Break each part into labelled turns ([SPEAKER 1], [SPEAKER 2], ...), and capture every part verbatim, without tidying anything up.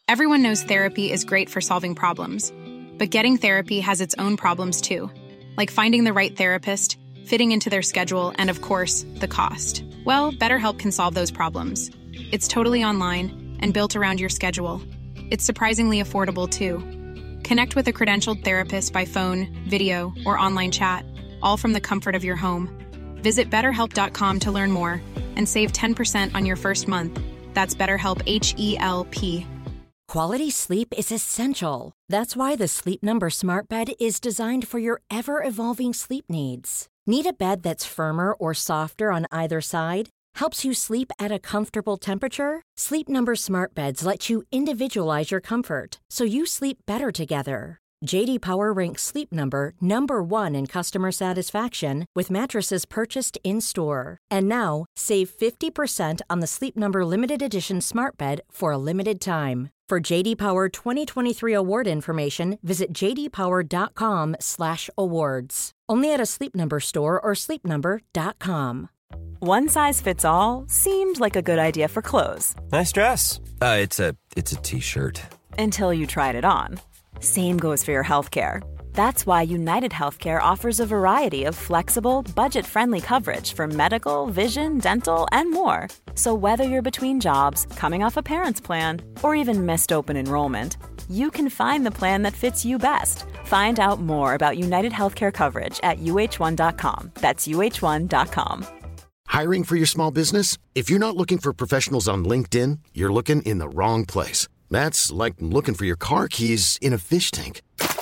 [SPEAKER 1] Everyone knows therapy is great for solving problems, but getting therapy has its own problems too, like finding the right therapist, fitting into their schedule, and of course, the cost. Well, BetterHelp can solve those problems. It's totally online and built around your schedule. It's surprisingly affordable too. Connect with a credentialed therapist by phone, video, or online chat, all from the comfort of your home. Visit better help dot com to learn more and save ten percent on your first month. That's BetterHelp, H E L P.
[SPEAKER 2] Quality sleep is essential. That's why the Sleep Number Smart Bed is designed for your ever-evolving sleep needs. Need a bed that's firmer or softer on either side? Helps you sleep at a comfortable temperature? Sleep Number Smart Beds let you individualize your comfort, so you sleep better together. J D Power ranks Sleep Number number one in customer satisfaction with mattresses purchased in-store. And now, save fifty percent on the Sleep Number Limited Edition Smart Bed for a limited time. For J D Power twenty twenty-three award information, visit j d power dot com slash awards. Only at a Sleep Number store or sleep number dot com.
[SPEAKER 3] One size fits all seemed like a good idea for clothes.
[SPEAKER 4] Nice dress. Uh, it's a it's a t-shirt.
[SPEAKER 3] Until you tried it on. Same goes for your healthcare. That's why United Healthcare offers a variety of flexible, budget-friendly coverage for medical, vision, dental, and more. So whether you're between jobs, coming off a parent's plan, or even missed open enrollment, you can find the plan that fits you best. Find out more about United Healthcare coverage at u h one dot com. That's u h one dot com.
[SPEAKER 5] Hiring for your small business? If you're not looking for professionals on LinkedIn, you're looking in the wrong place. That's like looking for your car keys in a fish tank.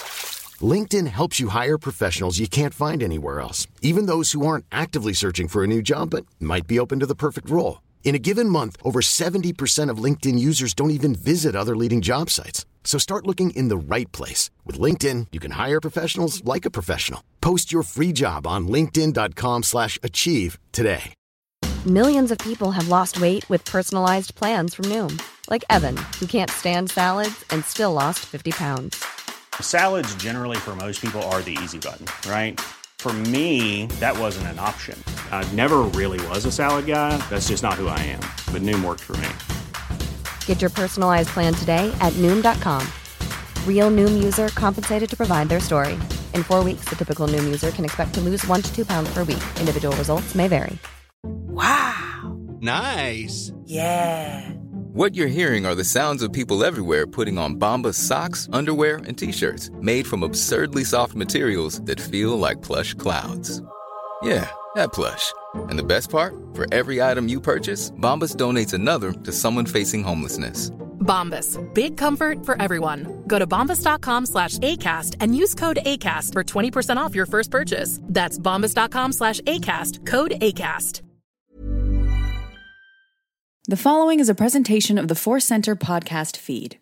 [SPEAKER 5] LinkedIn helps you hire professionals you can't find anywhere else, even those who aren't actively searching for a new job but might be open to the perfect role. In a given month, over seventy percent of LinkedIn users don't even visit other leading job sites. So start looking in the right place. With LinkedIn, you can hire professionals like a professional. Post your free job on linkedin dot com slash achieve today.
[SPEAKER 6] Millions of people have lost weight with personalized plans from Noom. Like Evan, who can't stand salads and still lost fifty pounds.
[SPEAKER 7] Salads generally for most people are the easy button, right? For me, that wasn't an option. I never really was a salad guy. That's just not who I am. But Noom worked for me.
[SPEAKER 6] Get your personalized plan today at Noom dot com. Real Noom user compensated to provide their story. In four weeks, the typical Noom user can expect to lose one to two pounds per week. Individual results may vary.
[SPEAKER 8] Wow. Nice.
[SPEAKER 9] Yeah.
[SPEAKER 10] What you're hearing are the sounds of people everywhere putting on Bombas socks, underwear, and T-shirts made from absurdly soft materials that feel like plush clouds. Yeah, that plush. And the best part? For every item you purchase, Bombas donates another to someone facing homelessness.
[SPEAKER 11] Bombas. Big comfort for everyone. Go to bombas dot com slash ACAST and use code ACAST for twenty percent off your first purchase. That's bombas dot com slash ACAST. Code ACAST.
[SPEAKER 12] The following is a presentation of the Force Center podcast feed.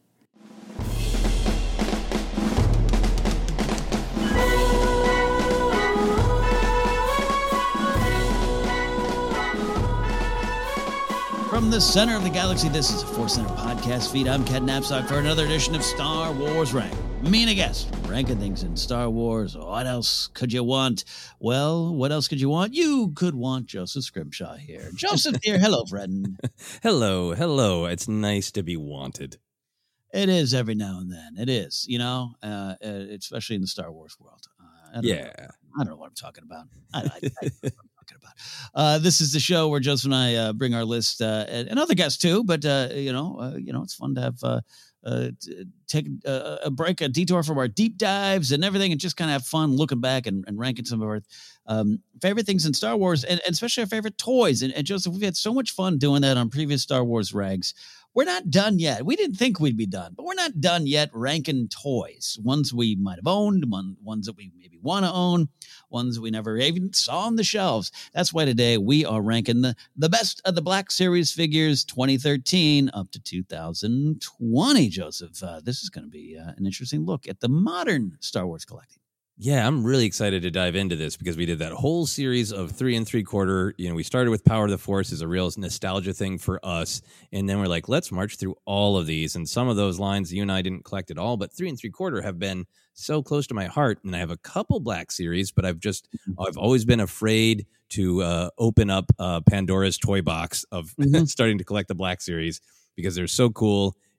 [SPEAKER 13] From the center of the galaxy, this is a Force Center podcast feed. I'm Ken Knapsack for another edition of Star Wars Rank. Me and a guest, ranking things in Star Wars. What else could you want? Well, what else could you want? You could want Joseph Scrimshaw here. Joseph here. Hello, friend.
[SPEAKER 14] Hello, hello. It's nice to be wanted.
[SPEAKER 13] It is every now and then. It is, you know, uh, especially in the Star Wars world. Uh, I don't
[SPEAKER 14] yeah.
[SPEAKER 13] Know, I don't know what I'm talking about. I, I, I don't know what I'm talking about. Uh, this is the show where Joseph and I uh, bring our list uh, and, and other guests too. But uh, you know, uh, you know, it's fun to have uh, uh, t- take a, a break, a detour from our deep dives and everything, and just kind of have fun looking back and, and ranking some of our um, favorite things in Star Wars, and, and especially our favorite toys. And, and Joseph, we've had so much fun doing that on previous Star Wars rags. We're not done yet. We didn't think we'd be done, but we're not done yet ranking toys. Ones we might have owned, one, ones that we maybe want to own, ones we never even saw on the shelves. That's why today we are ranking the, the best of the Black Series figures twenty thirteen up to two thousand twenty, Joseph. Uh, this is going to be uh, an interesting look at the modern Star Wars collecting.
[SPEAKER 14] Yeah, I'm really excited to dive into this because we did that whole series of three and three quarter. You know, we started with Power of the Force as a real nostalgia thing for us. And then we're like, let's march through all of these. And some of those lines you and I didn't collect at all, but three and three quarter have been so close to my heart. And I have a couple Black Series, but I've just, I've always been afraid to uh, open up uh, Pandora's toy box of mm-hmm. starting to collect the Black Series because they're so cool.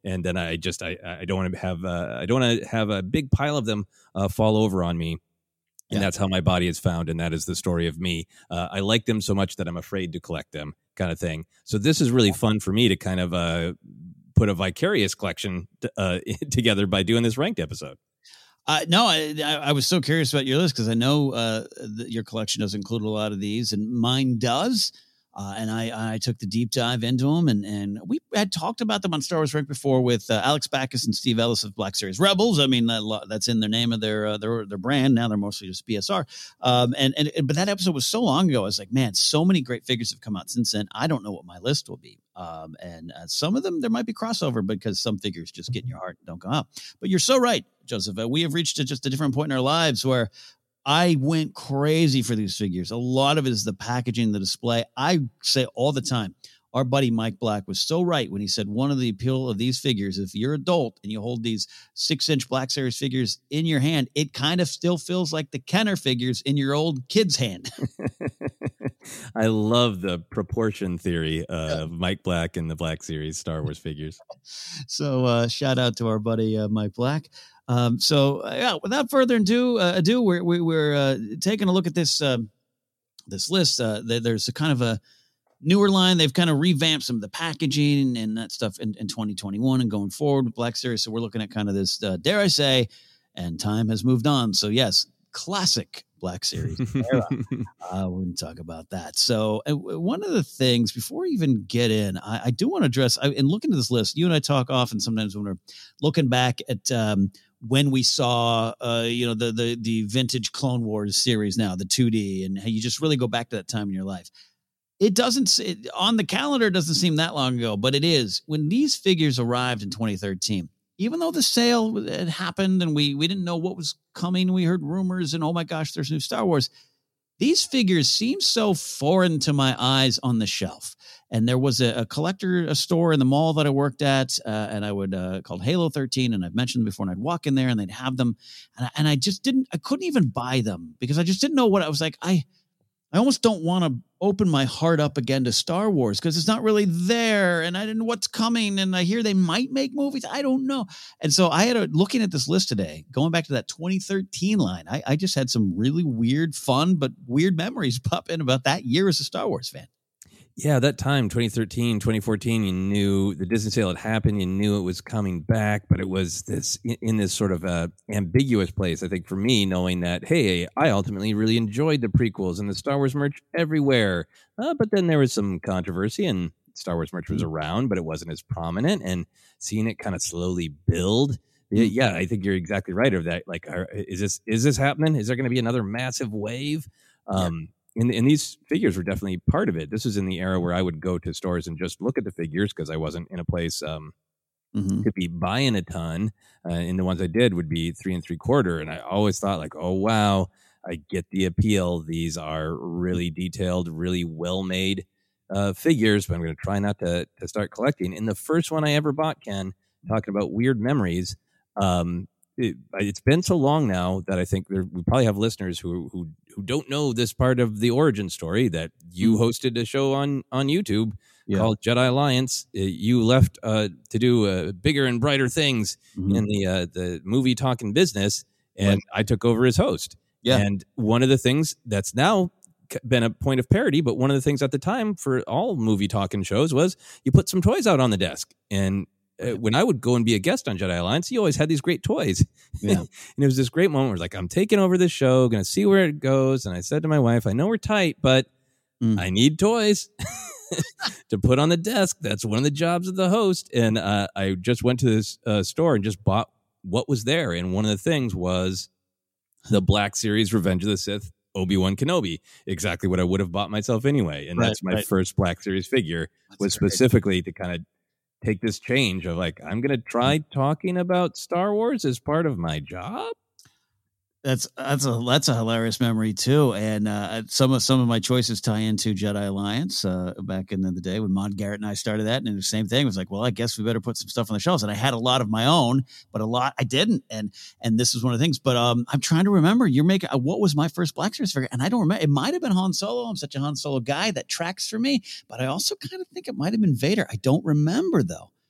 [SPEAKER 14] and then I just I I don't want to have uh, I don't want to have a big pile of them uh, fall over on me. And yeah. that's how my body is found, and that is the story of me. Uh, I like them so much that I'm afraid to collect them, kind of thing. So this is really fun for me to kind of uh, put a vicarious collection t- uh, together by doing this ranked episode.
[SPEAKER 13] Uh, no, I, I was so curious about your list because I know uh, that your collection does include a lot of these, and mine does. Uh, and I, I took the deep dive into them, and, and we had talked about them on Star Wars Rank before with uh, Alex Backus and Steve Ellis of Black Series Rebels. I mean, that, that's in the name of their uh, their their brand. Now they're mostly just B S R. Um, and and but that episode was so long ago. I was like, man, so many great figures have come out since then. I don't know what my list will be. Um, and uh, some of them there might be crossover because some figures just get in your heart and don't go out. But you're so right, Joseph. Uh, we have reached a, just a different point in our lives where I went crazy for these figures. A lot of it is the packaging, the display. I say all the time, our buddy Mike Black was so right when he said one of the appeal of these figures, if you're adult and you hold these six-inch Black Series figures in your hand, it kind of still feels like the Kenner figures in your old kid's hand.
[SPEAKER 14] I love the proportion theory uh, of Mike Black and the Black Series Star Wars figures.
[SPEAKER 13] So uh, shout out to our buddy uh, Mike Black. Um, so uh, yeah, without further ado, uh, ado we're, we're uh, taking a look at this, um, this list. Uh, there's a kind of a newer line. They've kind of revamped some of the packaging and that stuff in, in twenty twenty-one and going forward with Black Series. So we're looking at kind of this, uh, dare I say, and time has moved on. So yes, classic Black Series era. uh, we're going to talk about that. So uh, one of the things before we even get in, I, I do want to address, I, and look into this list. You and I talk often sometimes when we're looking back at, um, when we saw, uh, you know, the, the, the vintage Clone Wars series now, the two D, and how you just really go back to that time in your life. It doesn't, it, on the calendar, it doesn't seem that long ago, but it is. When these figures arrived in twenty thirteen, even though the sale had happened and we, we didn't know what was coming, we heard rumors and, oh my gosh, there's new Star Wars. These figures seem so foreign to my eyes on the shelf. And there was a, a collector a store in the mall that I worked at, uh, and I would uh, called Halo thirteen, and I've mentioned them before. And I'd walk in there, and they'd have them, and I, and I just didn't, I couldn't even buy them because I just didn't know what I was like. I, I almost don't want to open my heart up again to Star Wars because it's not really there, and I didn't know what's coming. And I hear they might make movies. I don't know. And so I had a looking at this list today, going back to that twenty thirteen line. I, I just had some really weird, fun, but weird memories pop in about that year as a Star Wars fan.
[SPEAKER 14] Yeah, that time, twenty thirteen, twenty fourteen, you knew the Disney sale had happened. You knew it was coming back, but it was this in this sort of uh, ambiguous place, I think, for me, knowing that, hey, I ultimately really enjoyed the prequels and the Star Wars merch everywhere. Uh, but then there was some controversy, and Star Wars merch was around, but it wasn't as prominent. And seeing it kind of slowly build, yeah, I think you're exactly right of that. Like, are, is this is this happening? Is there going to be another massive wave? Um, yeah. And, and these figures were definitely part of it. This was in the era where I would go to stores and just look at the figures because I wasn't in a place um, mm-hmm. to be buying a ton. Uh, and the ones I did would be three and three quarter. And I always thought like, oh, wow, I get the appeal. These are really detailed, really well-made uh, figures, but I'm going to try not to, to start collecting. And the first one I ever bought, Ken, talking about weird memories, um, It, it's been so long now that I think there, we probably have listeners who who who don't know this part of the origin story that you hosted a show on on YouTube yeah. called Jedi Alliance. You left uh, to do uh, bigger and brighter things mm-hmm. in the uh, the movie talking business, and right. I took over as host. Yeah, and one of the things that's now been a point of parody, but one of the things at the time for all movie talking shows was you put some toys out on the desk. And Uh, when I would go and be a guest on Jedi Alliance, you always had these great toys. Yeah. And it was this great moment where it's like, I'm taking over this show, going to see where it goes. And I said to my wife, I know we're tight, but mm. I need toys to put on the desk. That's one of the jobs of the host. And uh, I just went to this uh, store and just bought what was there. And one of the things was the Black Series Revenge of the Sith Obi-Wan Kenobi, exactly what I would have bought myself anyway. And right, that's my right. first Black Series figure, that's was great. Specifically to kind of take this change of like, I'm going to try talking about Star Wars as part of my job.
[SPEAKER 13] That's that's a that's a hilarious memory too, and uh, some of some of my choices tie into Jedi Alliance uh, back in the day when Maude Garrett and I started that, and the same thing it was like, well, I guess we better put some stuff on the shelves, and I had a lot of my own, but a lot I didn't, and and this is one of the things. But um, I'm trying to remember. You're making uh, what was my first Black Series figure, and I don't remember. It might have been Han Solo. I'm such a Han Solo guy that tracks for me, but I also kind of think it might have been Vader. I don't remember though.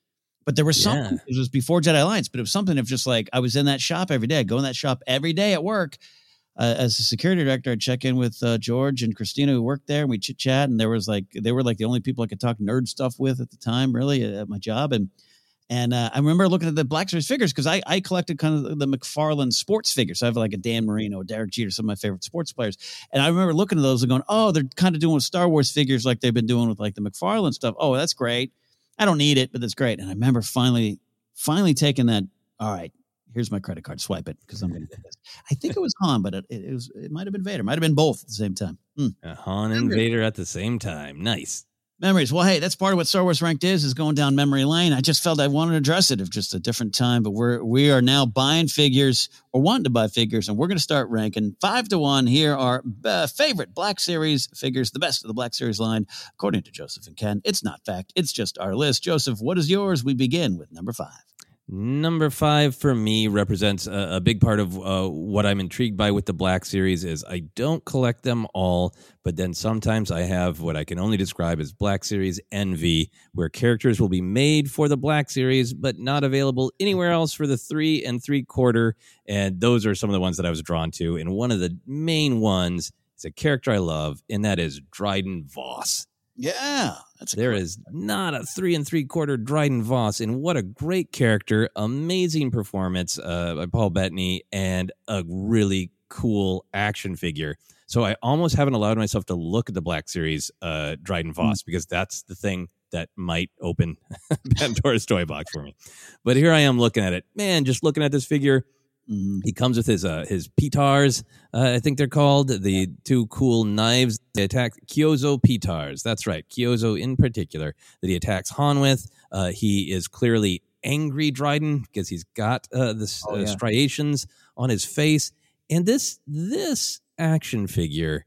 [SPEAKER 13] But there was
[SPEAKER 14] Yeah.
[SPEAKER 13] something, it was before Jedi Alliance, but it was something of just like, I was in that shop every day. I go in that shop every day at work. Uh, as a security director, I'd check in with uh, George and Christina who worked there, and we chit chat. And there was like, they were like the only people I could talk nerd stuff with at the time, really, at my job. And And uh, I remember looking at the Black Series figures because I, I collected kind of the McFarlane sports figures. So I have like a Dan Marino, Derek Jeter, some of my favorite sports players. And I remember looking at those and going, oh, they're kind of doing with Star Wars figures like they've been doing with like the McFarlane stuff. Oh, that's great. I don't need it, but that's great. And I remember finally, finally taking that. All right, here's my credit card. Swipe it because I'm going to get this. I think it was Han, but it, it was it might have been Vader. Might have been both at the same time. Hmm.
[SPEAKER 14] Uh, Han and Vader at the same time. Nice.
[SPEAKER 13] Memories. Well, hey, that's part of what Star Wars Ranked is, is going down memory lane. I just felt I wanted to address it at just a different time, but we're, we are now buying figures or wanting to buy figures, and we're going to start ranking five to one. Here are uh, favorite Black Series figures, the best of the Black Series line, according to Joseph and Ken. It's not fact. It's just our list. Joseph, what is yours? We begin with number five.
[SPEAKER 14] Number five for me represents a, a big part of uh, what I'm intrigued by with the Black Series is I don't collect them all, but then sometimes I have what I can only describe as Black Series envy, where characters will be made for the Black Series, but not available anywhere else for the three and three quarter. And those are some of the ones that I was drawn to. And one of the main ones is a character I love, and that is Dryden Voss.
[SPEAKER 13] Yeah, that's a
[SPEAKER 14] there is not a three and three quarter Dryden Voss, and what a great character! Amazing performance uh, by Paul Bettany, and a really cool action figure. So I almost haven't allowed myself to look at the Black Series uh, Dryden Voss mm. because that's the thing that might open Pandora's toy box for me. But here I am looking at it, man. Just looking at this figure. Mm-hmm. He comes with his uh, his Petars, uh, I think they're called, the two cool knives. They attack Kyozo Petars. That's right, Kyozo in particular, that he attacks Han with. Uh, he is clearly angry Dryden because he's got uh, the oh, yeah. uh, striations on his face. And this this action figure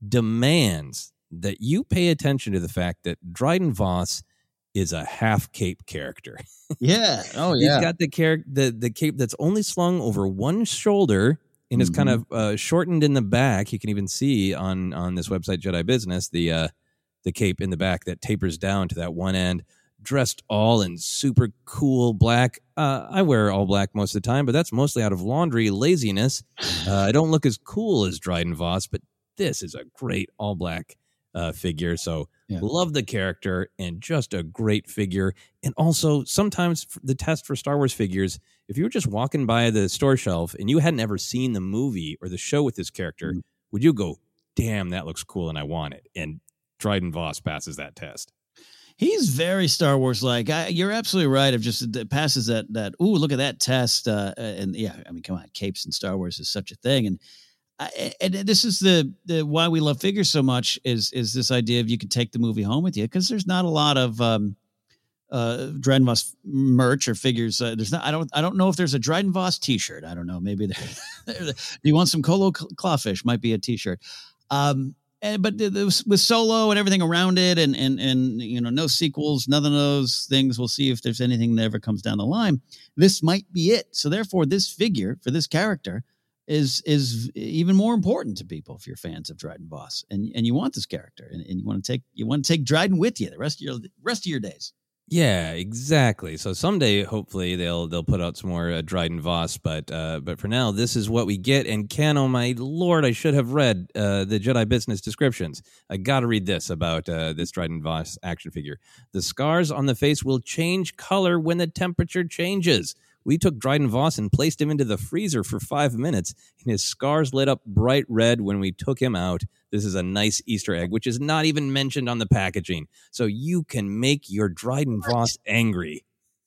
[SPEAKER 14] demands that you pay attention to the fact that Dryden Voss is a half cape character.
[SPEAKER 13] Yeah. Oh, yeah.
[SPEAKER 14] He's got the, char- the the cape that's only slung over one shoulder and mm-hmm. is kind of uh, shortened in the back. You can even see on on this website, Jedi Business, the uh, the cape in the back that tapers down to that one end. Dressed all in super cool black. Uh, I wear all black most of the time, but that's mostly out of laundry laziness. Uh, I don't look as cool as Dryden Voss, but this is a great all black uh, figure. So yeah. Love the character and just a great figure. And also sometimes the test for Star Wars figures, if you were just walking by the store shelf and you hadn't ever seen the movie or the show with this character, mm-hmm. would you go, damn, that looks cool and I want it? And Dryden Voss passes that test.
[SPEAKER 13] He's very Star Wars like. You're absolutely right. It just it passes that that. Ooh, look at that test. Uh, and yeah, I mean, come on, capes in Star Wars is such a thing. And I, and this is the the why we love figures so much is is this idea of you can take the movie home with you, because there's not a lot of um, uh, Dryden Voss merch or figures. Uh, there's not. I don't. I don't know if there's a Dryden Voss T-shirt. I don't know. Maybe there. Do you want some Colo Clawfish? Might be a T-shirt. Um, And, but with Solo and everything around it, and and and you know, no sequels, none of those things. We'll see if there's anything that ever comes down the line. This might be it. So therefore, this figure for this character is is even more important to people if you're fans of Dryden Voss, and and you want this character, and, and you want to take you want to take Dryden with you the rest of your rest of your days.
[SPEAKER 14] Yeah, exactly. So someday, hopefully, they'll they'll put out some more uh, Dryden Voss, but uh, but for now, this is what we get. And Ken, oh my lord, I should have read uh, the Jedi Business descriptions. I got to read this about uh, this Dryden Voss action figure. The scars on the face will change color when the temperature changes. We took Dryden Voss and placed him into the freezer for five minutes, and his scars lit up bright red when we took him out. This is a nice Easter egg, which is not even mentioned on the packaging. So you can make your Dryden Voss angry.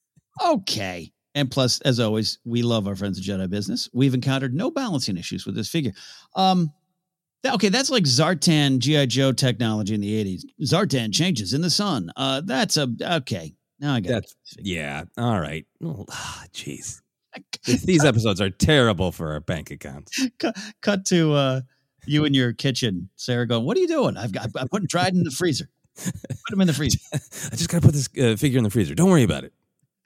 [SPEAKER 13] Okay. And plus, as always, we love our friends at Jedi Business. We've encountered no balancing issues with this figure. Um, that, okay, that's like Zartan G I. Joe technology in the eighties. Zartan changes in the sun. Uh, that's a, okay. Now I got
[SPEAKER 14] it. Yeah. All right. Oh, jeez. These episodes are terrible for our bank accounts.
[SPEAKER 13] Cut, cut to uh, you in your kitchen, Sarah, going, "What are you doing?" I've got. I'm putting Dryden in the freezer. Put him in the freezer.
[SPEAKER 14] I just got to put this uh, figure in the freezer. Don't worry about it.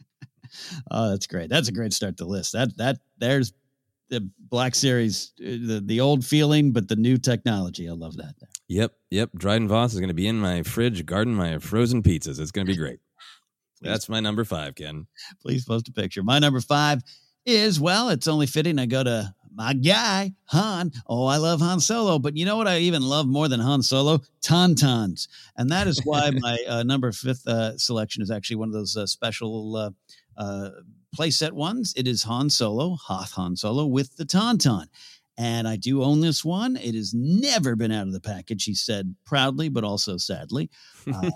[SPEAKER 13] Oh, that's great. That's a great start to the list. That that there's the Black Series, the the old feeling, but the new technology. I love that.
[SPEAKER 14] Yep. Yep. Dryden Voss is going to be in my fridge, guarding my frozen pizzas. It's going to be great. That's my number five, Ken.
[SPEAKER 13] Please post a picture. My number five is, well, it's only fitting I go to my guy, Han. Oh, I love Han Solo. But you know what I even love more than Han Solo? Tauntauns. And that is why my uh, number fifth uh, selection is actually one of those uh, special uh, uh, playset ones. It is Han Solo, Hoth Han Solo with the Tauntaun. And I do own this one. It has never been out of the package, he said proudly, but also sadly. Um,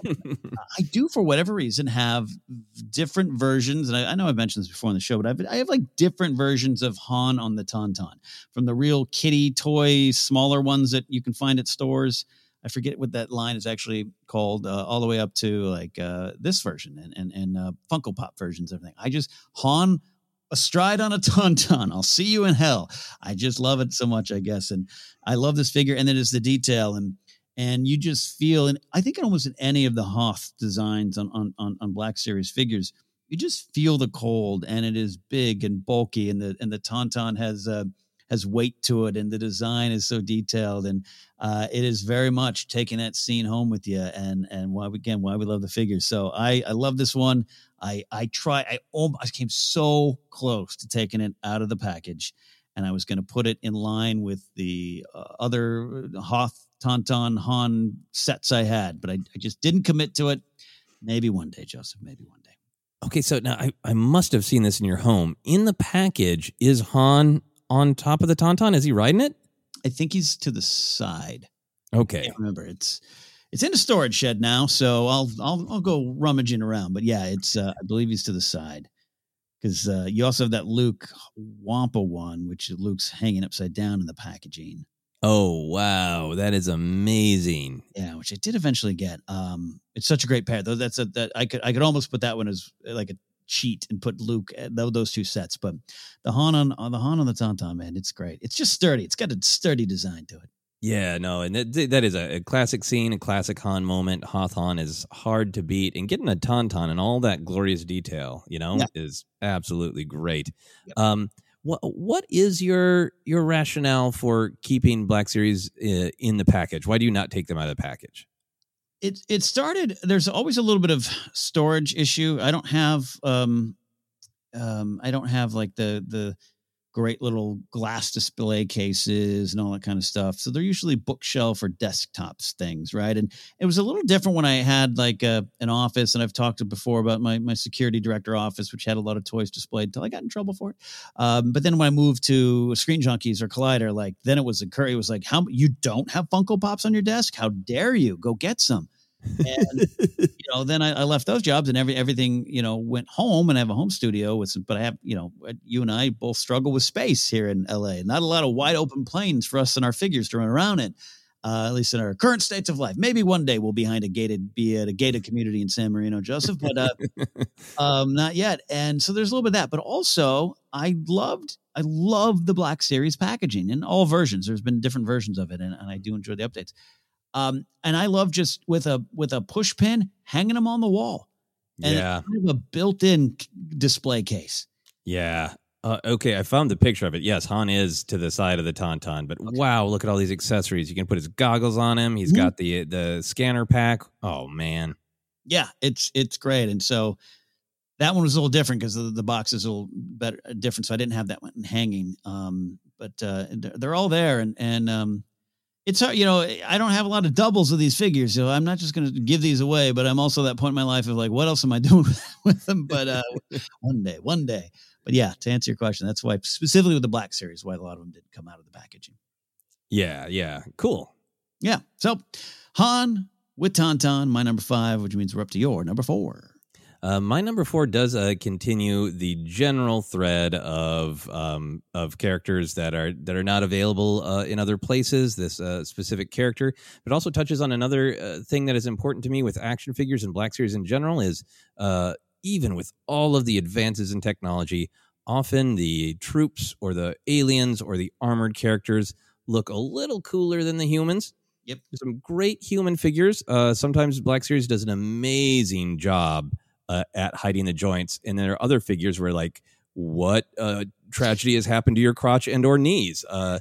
[SPEAKER 13] I do, for whatever reason, have different versions. And I, I know I've mentioned this before on the show, but I've, I have like different versions of Han on the Tauntaun, from the real kitty toy, smaller ones that you can find at stores. I forget what that line is actually called, uh, all the way up to like uh, this version and, and, and uh, Funko Pop versions, everything. I just, Han astride on a Tauntaun. I'll see you in hell. I just love it so much, I guess. And I love this figure. And then it's the detail. And and you just feel, and I think almost in any of the Hoth designs on, on, on, on Black Series figures, you just feel the cold, and it is big and bulky. And the and the Tauntaun has uh, has weight to it, and the design is so detailed. And uh, it is very much taking that scene home with you. And and why, again, why we love the figures. So I, I love this one. I, I try, I almost I came so close to taking it out of the package, and I was going to put it in line with the uh, other Hoth, Tauntaun, Han sets I had, but I, I just didn't commit to it. Maybe one day, Joseph, maybe one day.
[SPEAKER 14] Okay, so now I, I must have seen this in your home. In the package, is Han on top of the Tauntaun? Is he riding it?
[SPEAKER 13] I think he's to the side.
[SPEAKER 14] Okay.
[SPEAKER 13] I can't remember. It's It's in a storage shed now, so I'll I'll I'll go rummaging around. But yeah, it's uh, I believe he's to the side, because uh, you also have that Luke Wampa one, which Luke's hanging upside down in the packaging.
[SPEAKER 14] Oh wow, that is amazing!
[SPEAKER 13] Yeah, which I did eventually get. Um, it's such a great pair, though. That's a that I could I could almost put that one as like a cheat and put Luke those two sets. But the Han on, on the Han on the Tauntaun, man, it's great. It's just sturdy. It's got a sturdy design to it.
[SPEAKER 14] Yeah, no, and that, that is a, a classic scene, a classic Han moment. Hoth Han is hard to beat, and getting a Tauntaun and all that glorious detail, you know, yeah. is absolutely great. Yep. Um, what what is your your rationale for keeping Black Series uh, in the package? Why do you not take them out of the package?
[SPEAKER 13] It it started. There's always a little bit of storage issue. I don't have um, um, I don't have like the the. great little glass display cases and all that kind of stuff. So they're usually bookshelf or desktops things, right? And it was a little different when I had like a, an office, and I've talked to before about my my security director office, which had a lot of toys displayed until I got in trouble for it. Um, but then when I moved to Screen Junkies or Collider, like then it was a curry. It was like, how you don't have Funko Pops on your desk? How dare you? Go get some. And you know, then I, I left those jobs, and every everything you know went home, and I have a home studio with some. But I have you know, you and I both struggle with space here in L A. Not a lot of wide open planes for us and our figures to run around in, uh, at least in our current states of life. Maybe one day we'll be behind a gated, be at a gated community in San Marino, Joseph, but uh, um, not yet. And so there's a little bit of that, but also I loved. I love the Black Series packaging in all versions. There's been different versions of it, and, and I do enjoy the updates. Um, and I love just with a with a push pin hanging them on the wall, and
[SPEAKER 14] yeah,
[SPEAKER 13] it's kind of a built-in display case.
[SPEAKER 14] Yeah. Uh, okay, I found the picture of it. Yes, Han is to the side of the Tauntaun, but okay. Wow, look at all these accessories. You can put his goggles on him. He's mm-hmm. got the the scanner pack. Oh man,
[SPEAKER 13] yeah, it's it's great. And so that one was a little different because the, the box is a little better different. So I didn't have that one hanging. Um, but uh, they're all there, and and um. It's hard, you know, I don't have a lot of doubles of these figures, so I'm not just going to give these away, but I'm also at that point in my life of like, what else am I doing with them? But uh, one day, one day. But yeah, to answer your question, that's why specifically with the Black Series, why a lot of them didn't come out of the packaging.
[SPEAKER 14] Yeah, yeah. Cool.
[SPEAKER 13] Yeah. So Han with Tauntaun, my number five, which means we're up to your number four.
[SPEAKER 14] Uh, my number four does uh, continue the general thread of um, of characters that are that are not available uh, in other places. This uh, specific character, but also touches on another uh, thing that is important to me with action figures and Black Series in general. Is uh, even with all of the advances in technology, often the troops or the aliens or the armored characters look a little cooler than the humans.
[SPEAKER 13] Yep,
[SPEAKER 14] there's some great human figures. Uh, sometimes Black Series does an amazing job Uh, at hiding the joints, and there are other figures where like, what uh, tragedy has happened to your crotch and or knees, uh,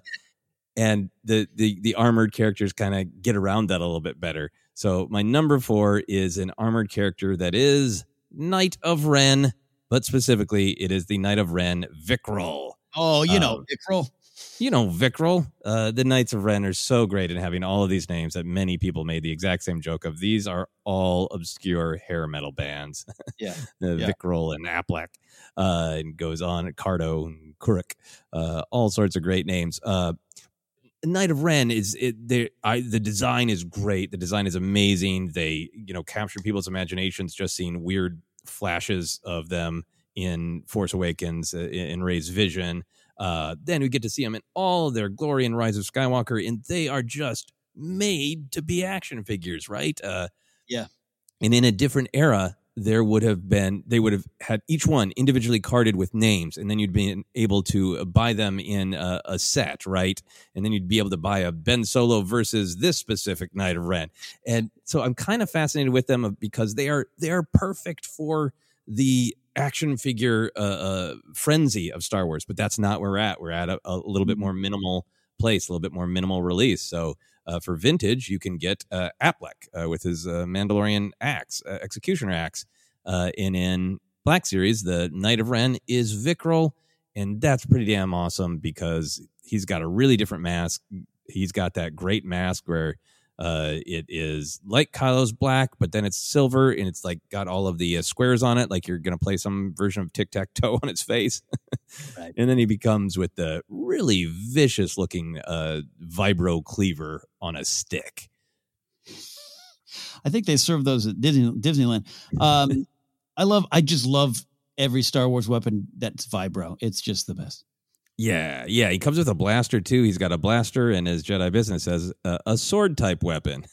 [SPEAKER 14] and the the the armored characters kind of get around that a little bit better. So my number four is an armored character that is Knight of Ren, but specifically, it is the Knight of Ren, Vikrul.
[SPEAKER 13] Oh, you know,
[SPEAKER 14] Um,
[SPEAKER 13] Vikrul.
[SPEAKER 14] You know, Vikrul. Uh, the Knights of Ren are so great in having all of these names that many people made the exact same joke of. These are all obscure hair metal bands.
[SPEAKER 13] Yeah.
[SPEAKER 14] uh,
[SPEAKER 13] yeah.
[SPEAKER 14] Vikrul and Aplek, uh, and goes on, Cardo and Kuruk, uh, all sorts of great names. Uh, Knight of Ren is it. There, I the design is great. The design is amazing. They, you know, capture people's imaginations just seeing weird flashes of them in Force Awakens, uh, in Rey's vision. Uh, then we get to see them in all of their glory in Rise of Skywalker, and they are just made to be action figures, right? Uh,
[SPEAKER 13] yeah.
[SPEAKER 14] And in a different era, there would have been, they would have had each one individually carded with names, and then you'd be able to buy them in a, a set, right? And then you'd be able to buy a Ben Solo versus this specific Knight of Ren. And so I'm kind of fascinated with them because they are they are perfect for the action figure uh, uh, frenzy of Star Wars, but that's not where we're at. We're at a, a little bit more minimal place, a little bit more minimal release. So uh, for vintage, you can get uh, Aplek uh, with his uh, Mandalorian axe, uh, Executioner axe. Uh, and in Black Series, the Knight of Ren is Vikrul, and that's pretty damn awesome because he's got a really different mask. He's got that great mask where uh, it is like Kylo's black, but then it's silver, and it's like got all of the uh, squares on it, like you're going to play some version of Tic-Tac-Toe on its face. Right. And then he becomes with the really vicious-looking uh, vibro cleaver on a stick.
[SPEAKER 13] I think they serve those at Disney, Disneyland. Um, I love, I just love every Star Wars weapon that's vibro. It's just the best.
[SPEAKER 14] Yeah, yeah. He comes with a blaster too. He's got a blaster, and as Jedi Business says, uh, a sword type weapon.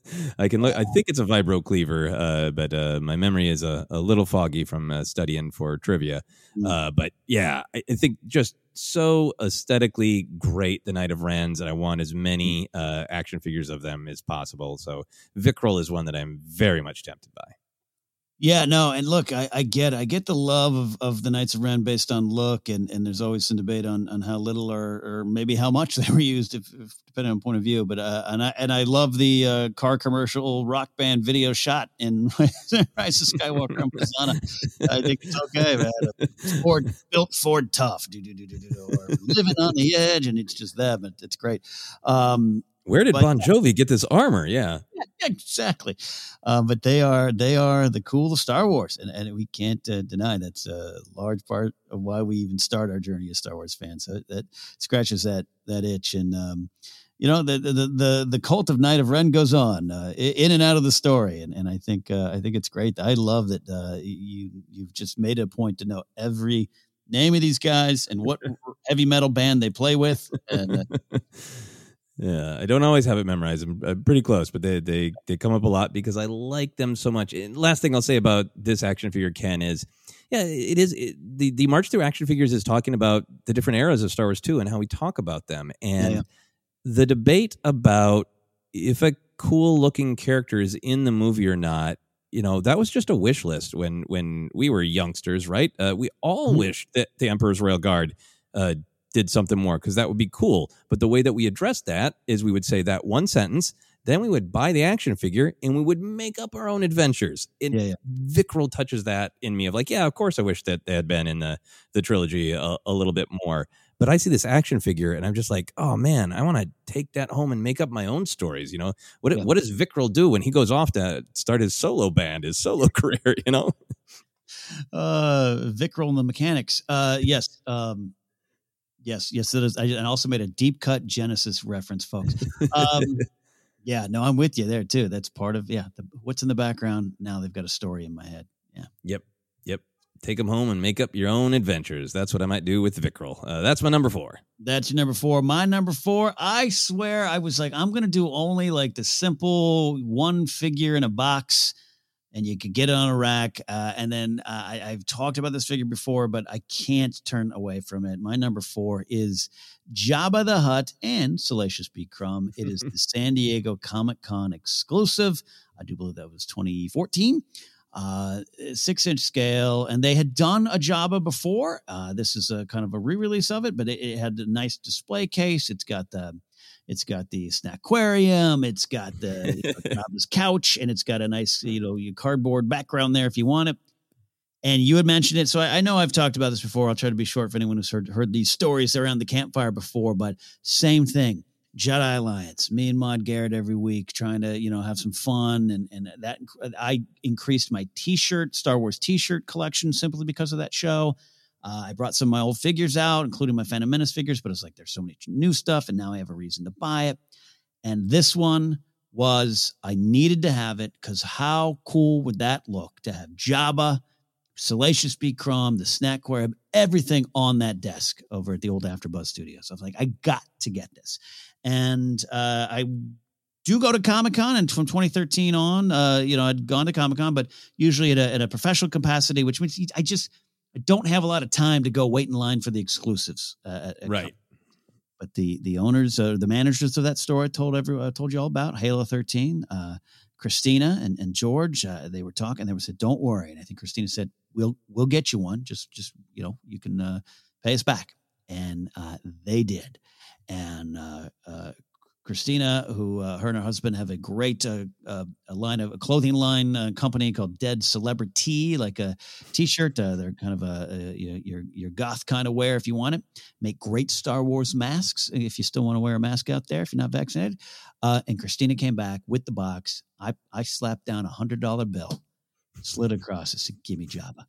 [SPEAKER 14] I can look. I think it's a vibro cleaver, uh, but uh, my memory is a, a little foggy from uh, studying for trivia. Uh, but yeah, I, I think just so aesthetically great, the Knight of Rens, and I want as many uh, action figures of them as possible. So Vikrul is one that I'm very much tempted by.
[SPEAKER 13] Yeah, no, and look, I, I get I get the love of, of the Knights of Ren based on look, and, and there's always some debate on, on how little or, or maybe how much they were used, if, if depending on point of view. But uh, and I and I love the uh, car commercial rock band video shot in Rise of Skywalker and Persona. I think it's okay, man. Ford built Ford tough, do do do do do, or living on the edge, and it's just them. It, it's great. Um,
[SPEAKER 14] Where did
[SPEAKER 13] but,
[SPEAKER 14] Bon Jovi get this armor? Yeah.
[SPEAKER 13] yeah exactly. Um, but they are they are the cool of Star Wars, and, and we can't uh, deny that's a large part of why we even start our journey as Star Wars fans. So that scratches that that itch, and um, you know the, the the the cult of Knight of Ren goes on uh, in and out of the story, and and I think uh, I think it's great. I love that uh, you you've just made a point to know every name of these guys and what heavy metal band they play with, and. Uh,
[SPEAKER 14] Yeah, I don't always have it memorized. I'm uh, pretty close, but they, they they come up a lot because I like them so much. And last thing I'll say about this action figure, Ken, is, yeah, it is it, the the March Through Action Figures is talking about the different eras of Star Wars too, and how we talk about them, and yeah, yeah. the debate about if a cool looking character is in the movie or not. You know, that was just a wish list when when we were youngsters, right? Uh, we all mm-hmm. wished that the Emperor's Royal Guard Uh, did something more because that would be cool. But the way that we addressed that is we would say that one sentence, then we would buy the action figure and we would make up our own adventures. And yeah, yeah. Vikrul touches that in me of like, yeah, of course I wish that they had been in the, the trilogy a, a little bit more. But I see this action figure and I'm just like, oh man, I want to take that home and make up my own stories. You know, what yeah. what does Vikrul do when he goes off to start his solo band, his solo career, you know?
[SPEAKER 13] Uh, Vikrul and the Mechanics. Uh, yes. Um, Yes, yes, it is. I, I also made a deep cut Genesis reference, folks. Um, yeah, no, I'm with you there too. That's part of yeah. The, what's in the background now? They've got a story in my head. Yeah.
[SPEAKER 14] Yep. Yep. Take them home and make up your own adventures. That's what I might do with Vikrul. Uh, that's my number four.
[SPEAKER 13] That's your number four. My number four. I swear, I was like, I'm gonna do only like the simple one figure in a box. And you could get it on a rack. Uh, and then uh, I, I've talked about this figure before, but I can't turn away from it. My number four is Jabba the Hutt and Salacious B. Crumb. It is the San Diego Comic-Con exclusive. I do believe that was twenty fourteen. Uh, six-inch scale. And they had done a Jabba before. Uh, this is a kind of a re-release of it, but it, it had a nice display case. It's got the... It's got the Snackquarium. It's got the you know, Jabba's couch, and it's got a nice, you know, cardboard background there if you want it. And you had mentioned it. So I, I know I've talked about this before. I'll try to be short for anyone who's heard, heard these stories around the campfire before, but same thing. Jedi Alliance, me and Maude Garrett every week trying to, you know, have some fun. And, and that I increased my t-shirt, Star Wars t-shirt collection simply because of that show. Uh, I brought some of my old figures out, including my Phantom Menace figures, but it's like, there's so much new stuff. And now I have a reason to buy it. And this one was, I needed to have it because how cool would that look to have Jabba, Salacious B. Crumb, the Snackware, everything on that desk over at the old AfterBuzz Studios. I was like, I got to get this. And uh, I do go to Comic-Con, and from twenty thirteen on, uh, you know, I'd gone to Comic-Con, but usually at a, at a professional capacity, which means I just I don't have a lot of time to go wait in line for the exclusives. Uh, at,
[SPEAKER 14] right.
[SPEAKER 13] Comic-Con. But the the owners, uh, the managers of that store, I told everyone, I told you all about Halo thirteen. Uh, Christina and, and George, uh, they were talking. They were said, "Don't worry." And I think Christina said, "We'll we'll get you one. Just just you know, you can uh, pay us back." And uh, they did. And uh, uh, Christina, who uh, her and her husband have a great uh, uh, a line of a clothing line uh, company called Dead Celebrity, like a T-shirt. Uh, they're kind of a, a your your goth kind of wear if you want it. Make great Star Wars masks if you still want to wear a mask out there if you're not vaccinated. Uh, and Christina came back with the box. I I slapped down a hundred dollar bill, slid across it, said, "Give me Jabba."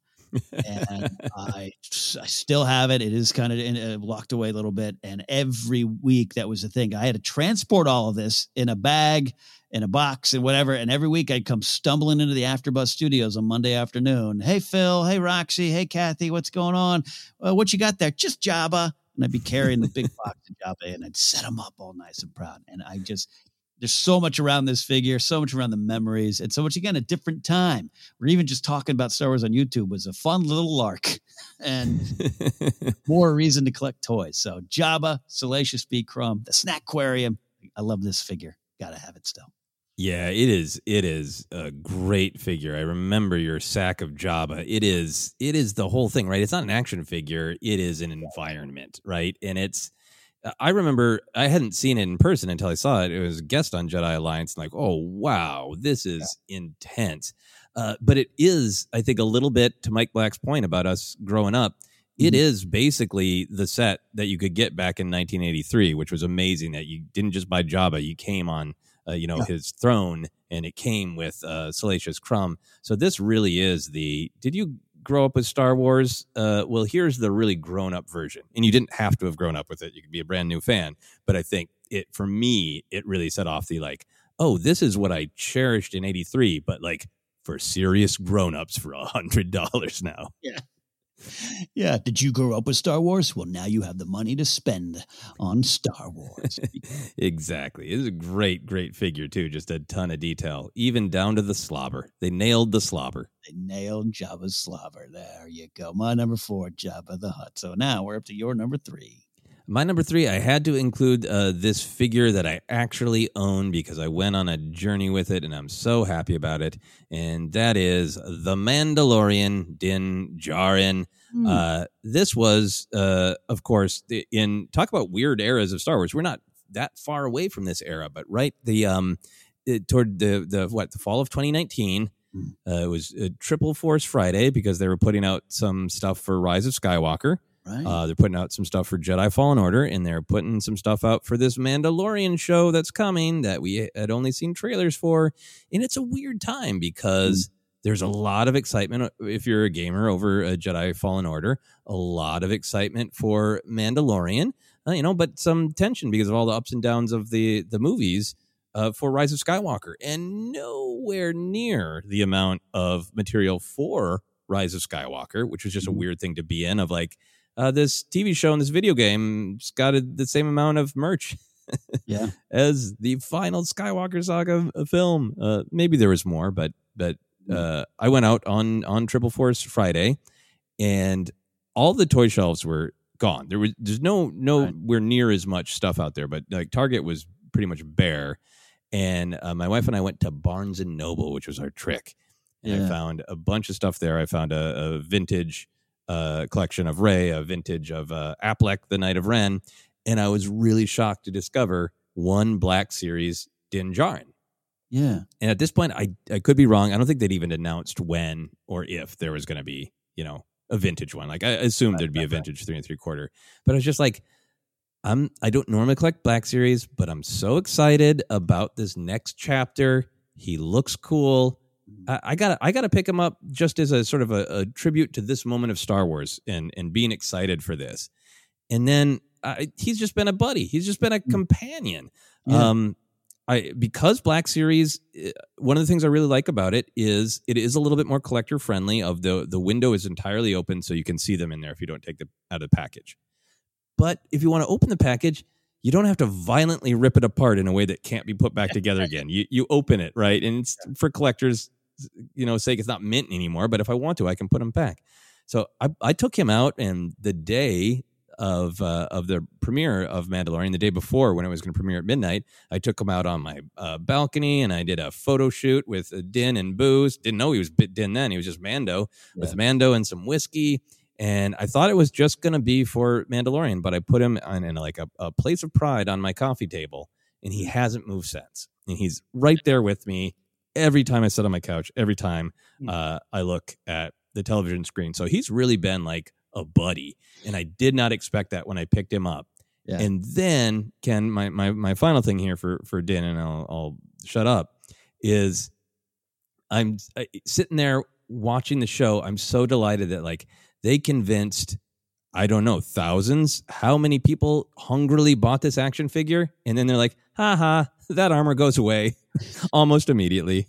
[SPEAKER 13] And I, I still have it. It is kind of in, uh, locked away a little bit. And every week that was the thing. I had to transport all of this in a bag, in a box and whatever. And every week I'd come stumbling into the AfterBuzz Studios on Monday afternoon. "Hey, Phil. Hey, Roxy. Hey, Kathy. What's going on? Uh, what you got there?" "Just Jabba." And I'd be carrying the big box of Jabba and I'd set them up all nice and proud. And I just... There's so much around this figure, so much around the memories, and so much, again, a different time. We're even just talking about Star Wars on YouTube was a fun little lark and more reason to collect toys. So Jabba, Salacious B. Crumb, the Snackwarium. I love this figure. Got to have it still.
[SPEAKER 14] Yeah, it is. It is a great figure. I remember your sack of Jabba. It is. It is the whole thing, right? It's not an action figure. It is an environment, right? And it's. I remember I hadn't seen it in person until I saw it. It was a guest on Jedi Alliance. And like, oh, wow, this is yeah. intense. Uh, but it is, I think, a little bit to Mike Black's point about us growing up. Mm-hmm. It is basically the set that you could get back in nineteen eighty-three, which was amazing that you didn't just buy Jabba. You came on, uh, you know, yeah. his throne, and it came with uh, Salacious Crumb. So this really is the, did you grow up with Star Wars? Uh, well, here's the really grown-up version. And you didn't have to have grown up with it. You could be a brand new fan. But I think it, for me, it really set off the like, oh, this is what I cherished in eighty-three, but like for serious grown-ups for a hundred dollars now.
[SPEAKER 13] Yeah. Yeah. Did you grow up with Star Wars? Well, now you have the money to spend on Star Wars.
[SPEAKER 14] Exactly. It is a great, great figure, too. Just a ton of detail, even down to the slobber. They nailed the slobber.
[SPEAKER 13] They nailed Jabba's slobber. There you go. My number four, Jabba the Hutt. So now we're up to your number three.
[SPEAKER 14] My number three, I had to include uh, this figure that I actually own because I went on a journey with it, and I'm so happy about it. And that is The Mandalorian Din Djarin. Mm. Uh, this was, uh, of course, in talk about weird eras of Star Wars. We're not that far away from this era, but right the um it, toward the the what the fall of twenty nineteen. Mm. Uh, it was a Triple Force Friday because they were putting out some stuff for Rise of Skywalker.
[SPEAKER 13] Right.
[SPEAKER 14] Uh, they're putting out some stuff for Jedi Fallen Order, and they're putting some stuff out for this Mandalorian show that's coming that we had only seen trailers for. And it's a weird time because mm. there's a lot of excitement if you're a gamer over a Jedi Fallen Order, a lot of excitement for Mandalorian, uh, you know, but some tension because of all the ups and downs of the, the movies uh, for Rise of Skywalker, and nowhere near the amount of material for Rise of Skywalker, which was just mm. a weird thing to be in of like, Uh, this T V show and this video game's got a, the same amount of merch
[SPEAKER 13] yeah.
[SPEAKER 14] as the final Skywalker saga film. Uh, maybe there was more, but but uh, I went out on on Triple Force Friday, and all the toy shelves were gone. There was there's no nowhere near as much stuff out there, but like Target was pretty much bare. And uh, my wife and I went to Barnes and Noble, which was our trick, and yeah. I found a bunch of stuff there. I found a, a vintage. Uh, collection of Rey, a vintage of uh, Applek, the Knight of Ren, and I was really shocked to discover one Black Series Din Djarin.
[SPEAKER 13] Yeah.
[SPEAKER 14] And at this point, I I could be wrong. I don't think they'd even announced when or if there was going to be you know, a vintage one. Like I assumed there'd be a vintage three and three quarter, but I was just like, I'm, I don't normally collect Black Series, but I'm so excited about this next chapter. He looks cool. I, I gotta, I gotta pick him up just as a sort of a, a tribute to this moment of Star Wars and, and being excited for this. And then uh, he's just been a buddy. He's just been a companion. Yeah. Um, I, because Black Series, one of the things I really like about it is it is a little bit more collector friendly. Of the the window is entirely open, so you can see them in there if you don't take them out of the package. But if you want to open the package, you don't have to violently rip it apart in a way that can't be put back together again. You you open it, right? And it's, for collectors, you know, sake, it's not mint anymore. But if I want to, I can put them back. So I I took him out, and the day of uh, of the premiere of Mandalorian, the day before when it was going to premiere at midnight, I took him out on my uh, balcony and I did a photo shoot with uh, Din and Booze. Didn't know he was Din then. He was just Mando, yeah. with Mando and some whiskey. And I thought it was just going to be for Mandalorian, but I put him on in like a, a place of pride on my coffee table, and he hasn't moved since. And he's right there with me every time I sit on my couch, every time uh, I look at the television screen. So he's really been like a buddy, and I did not expect that when I picked him up. Yeah. And then, Ken, my, my my final thing here for for Din, and I'll, I'll shut up, is I'm uh, sitting there watching the show. I'm so delighted that like they convinced, I don't know, thousands, how many people hungrily bought this action figure, and then they're like, ha ha, that armor goes away almost immediately.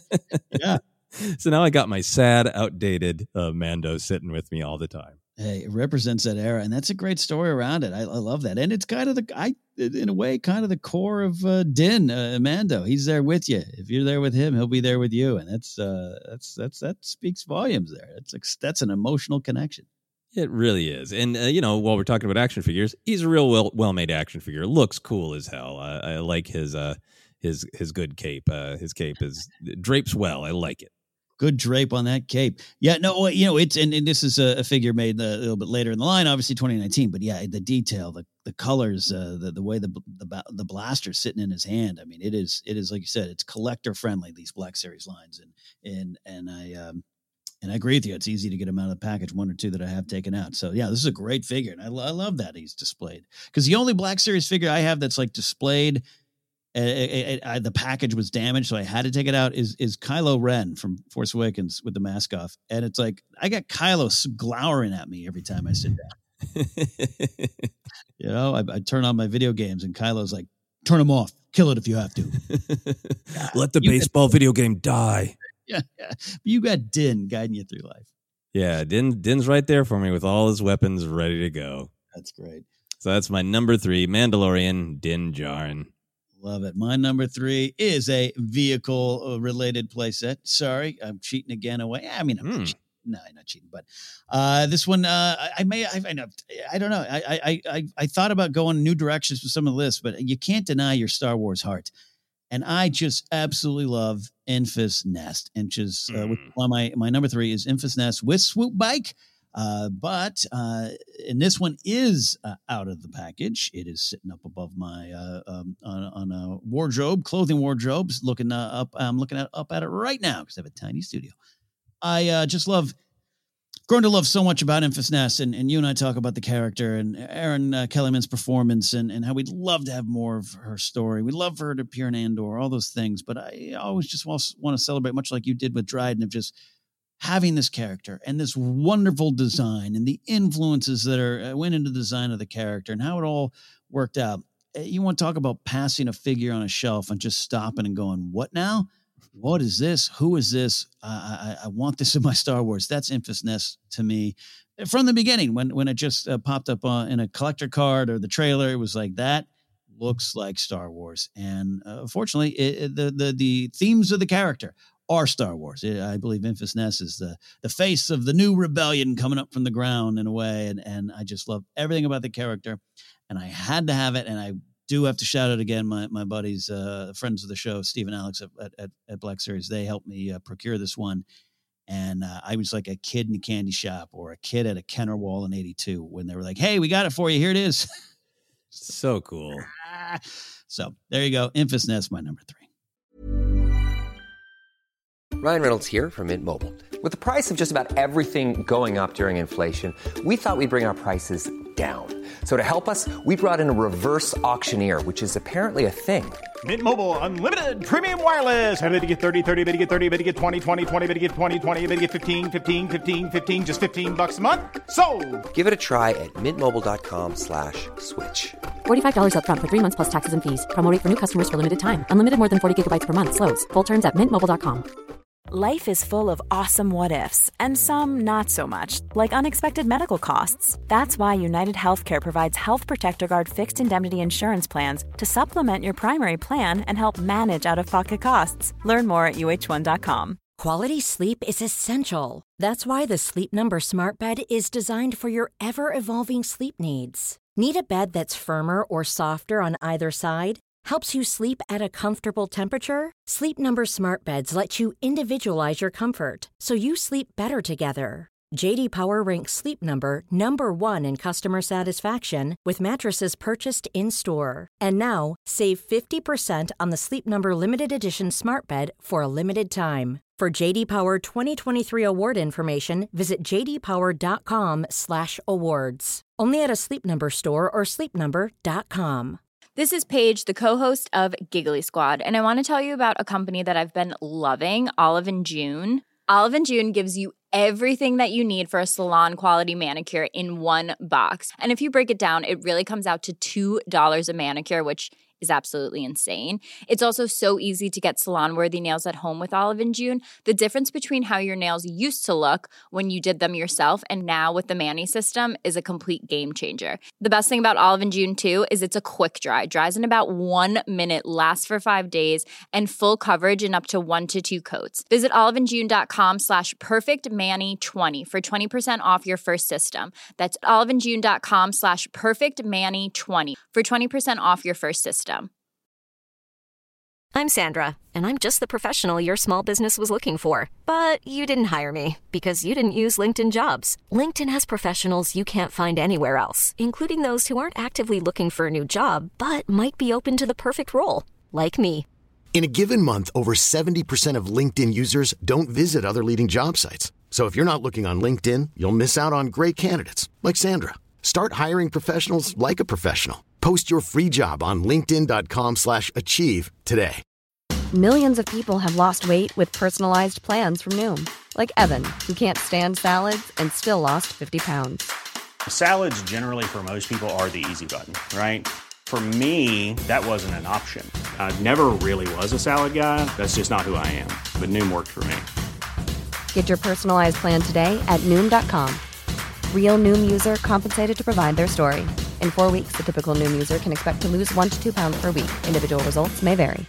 [SPEAKER 13] Yeah.
[SPEAKER 14] So now I got my sad, outdated uh, Mando sitting with me all the time.
[SPEAKER 13] Hey, it represents that era, and that's a great story around it. I, I love that, and it's kind of the, I, in a way, kind of the core of uh, Din, uh, Mando. He's there with you. If you're there with him, he'll be there with you, and that's uh, that's that's that speaks volumes. There, that's like, that's an emotional connection.
[SPEAKER 14] It really is, and uh, you know, while we're talking about action figures, he's a real well well made action figure. Looks cool as hell. I, I like his uh his his good cape. Uh, his cape is drapes well. I like it.
[SPEAKER 13] Good drape on that cape. Yeah, no, you know, it's, and, and this is a, a figure made a little bit later in the line, obviously twenty nineteen, but yeah, the detail, the the colors, uh, the the way the the the blaster's sitting in his hand. I mean, it is it is like you said, it's collector friendly, these Black Series lines, and and and I um and I agree with you. It's easy to get them out of the package, one or two that I have taken out. So yeah, this is a great figure, and I, I love that he's displayed, because the only Black Series figure I have that's like displayed, Uh, it, it, the package was damaged, so I had to take it out, is is Kylo Ren from Force Awakens with the mask off. And it's like, I got Kylo glowering at me every time I sit down. You know, I, I turn on my video games, and Kylo's like, turn them off. Kill it if you have to.
[SPEAKER 14] Let the baseball got, video game die.
[SPEAKER 13] Yeah, yeah. You got Din guiding you through life.
[SPEAKER 14] Yeah, Din Din's right there for me with all his weapons ready to go.
[SPEAKER 13] That's great.
[SPEAKER 14] So that's my number three, Mandalorian Din Djarin.
[SPEAKER 13] Love it. My number three is a vehicle-related playset. Sorry, I'm cheating again away. I mean, I'm
[SPEAKER 14] hmm.
[SPEAKER 13] not cheating. No, I'm not cheating. But uh, this one, uh, I, I may, I, I, know, I don't know. I, I, I, I thought about going new directions with some of the lists, but you can't deny your Star Wars heart. And I just absolutely love Enfys Nest, and just uh, which one my my number three is Enfys Nest with Swoop Bike. Uh, but uh, and this one is uh, out of the package. It is sitting up above my uh, um, on, on a wardrobe, clothing wardrobe. Looking uh, up, I'm looking at up at it right now because I have a tiny studio. I uh, just love, grown to love so much about Enfys Nest, and, and you and I talk about the character and Erin uh, Kellyman's performance, and, and how we'd love to have more of her story. We'd love for her to appear in Andor, all those things. But I always just want, want to celebrate, much like you did with Dryden, of just having this character and this wonderful design and the influences that are went into the design of the character and how it all worked out. You want to talk about passing a figure on a shelf and just stopping and going, what now? What is this? Who is this? Uh, I, I want this in my Star Wars. That's Enfys Nest to me from the beginning. When when it just uh, popped up uh, in a collector card or the trailer, it was like, that looks like Star Wars. And uh, fortunately, it, it, the the the themes of the character are Star Wars. I believe Enfys Nest is the the face of the new rebellion coming up from the ground in a way, and and I just love everything about the character, and I had to have it, and I do have to shout out again my my buddies, uh, friends of the show, Steve and Alex at at, at Black Series. They helped me uh, procure this one, and uh, I was like a kid in a candy shop or a kid at a Kenner Wall in eighty-two when they were like, "Hey, we got it for you. Here it is."
[SPEAKER 14] So cool.
[SPEAKER 13] So there you go. Enfys Nest, my number three.
[SPEAKER 9] Ryan Reynolds here from Mint Mobile. With the price of just about everything going up during inflation, we thought we'd bring our prices down. So to help us, we brought in a reverse auctioneer, which is apparently a thing.
[SPEAKER 15] Mint Mobile Unlimited Premium Wireless. How to get thirty, thirty, how to get thirty, how to get twenty, twenty, twenty, how to get twenty, twenty, how to get fifteen, fifteen, fifteen, fifteen, just fifteen bucks a month? Sold!
[SPEAKER 9] Give it a try at mintmobile.com slash switch.
[SPEAKER 6] forty-five dollars up front for three months plus taxes and fees. Promo rate for new customers for limited time. Unlimited more than forty gigabytes per month. Slows full terms at mint mobile dot com.
[SPEAKER 3] Life is full of awesome what-ifs, and some not so much, like unexpected medical costs. That's why United Healthcare provides Health Protector Guard fixed indemnity insurance plans to supplement your primary plan and help manage out-of-pocket costs. Learn more at U H one dot com.
[SPEAKER 2] Quality sleep is essential. That's why the Sleep Number Smart Bed is designed for your ever-evolving sleep needs. Need a bed that's firmer or softer on either side? Helps you sleep at a comfortable temperature? Sleep Number Smart Beds let you individualize your comfort, so you sleep better together. J D Power ranks Sleep Number number one in customer satisfaction with mattresses purchased in-store. And now, save fifty percent on the Sleep Number Limited Edition Smart Bed for a limited time. For J D Power twenty twenty-three award information, visit j d power dot com slash awards. Only at a Sleep Number store or sleep number dot com.
[SPEAKER 16] This is Paige, the co-host of Giggly Squad, and I want to tell you about a company that I've been loving, Olive and June. Olive and June gives you everything that you need for a salon-quality manicure in one box. And if you break it down, it really comes out to two dollars a manicure, which is absolutely insane. It's also so easy to get salon-worthy nails at home with Olive and June. The difference between how your nails used to look when you did them yourself and now with the Mani system is a complete game changer. The best thing about Olive and June, too, is it's a quick dry. Dries in about one minute, lasts for five days, and full coverage in up to one to two coats. Visit oliveandjune.com slash perfectmani20 for twenty percent off your first system. That's oliveandjune.com slash perfectmani20 for twenty percent off your first system.
[SPEAKER 17] I'm Sandra, and I'm just the professional your small business was looking for. But you didn't hire me because you didn't use LinkedIn Jobs. LinkedIn has professionals you can't find anywhere else, including those who aren't actively looking for a new job, but might be open to the perfect role, like me.
[SPEAKER 5] In a given month, over seventy percent of LinkedIn users don't visit other leading job sites. So if you're not looking on LinkedIn, you'll miss out on great candidates like Sandra. Start hiring professionals like a professional. Post your free job on linkedin dot com slash achieve today.
[SPEAKER 6] Millions of people have lost weight with personalized plans from Noom. Like Evan, who can't stand salads and still lost fifty pounds.
[SPEAKER 7] Salads generally for most people are the easy button, right? For me, that wasn't an option. I never really was a salad guy. That's just not who I am. But Noom worked for me.
[SPEAKER 6] Get your personalized plan today at Noom dot com. Real Noom user compensated to provide their story. In four weeks, the typical Noom user can expect to lose one to two pounds per week. Individual results may vary.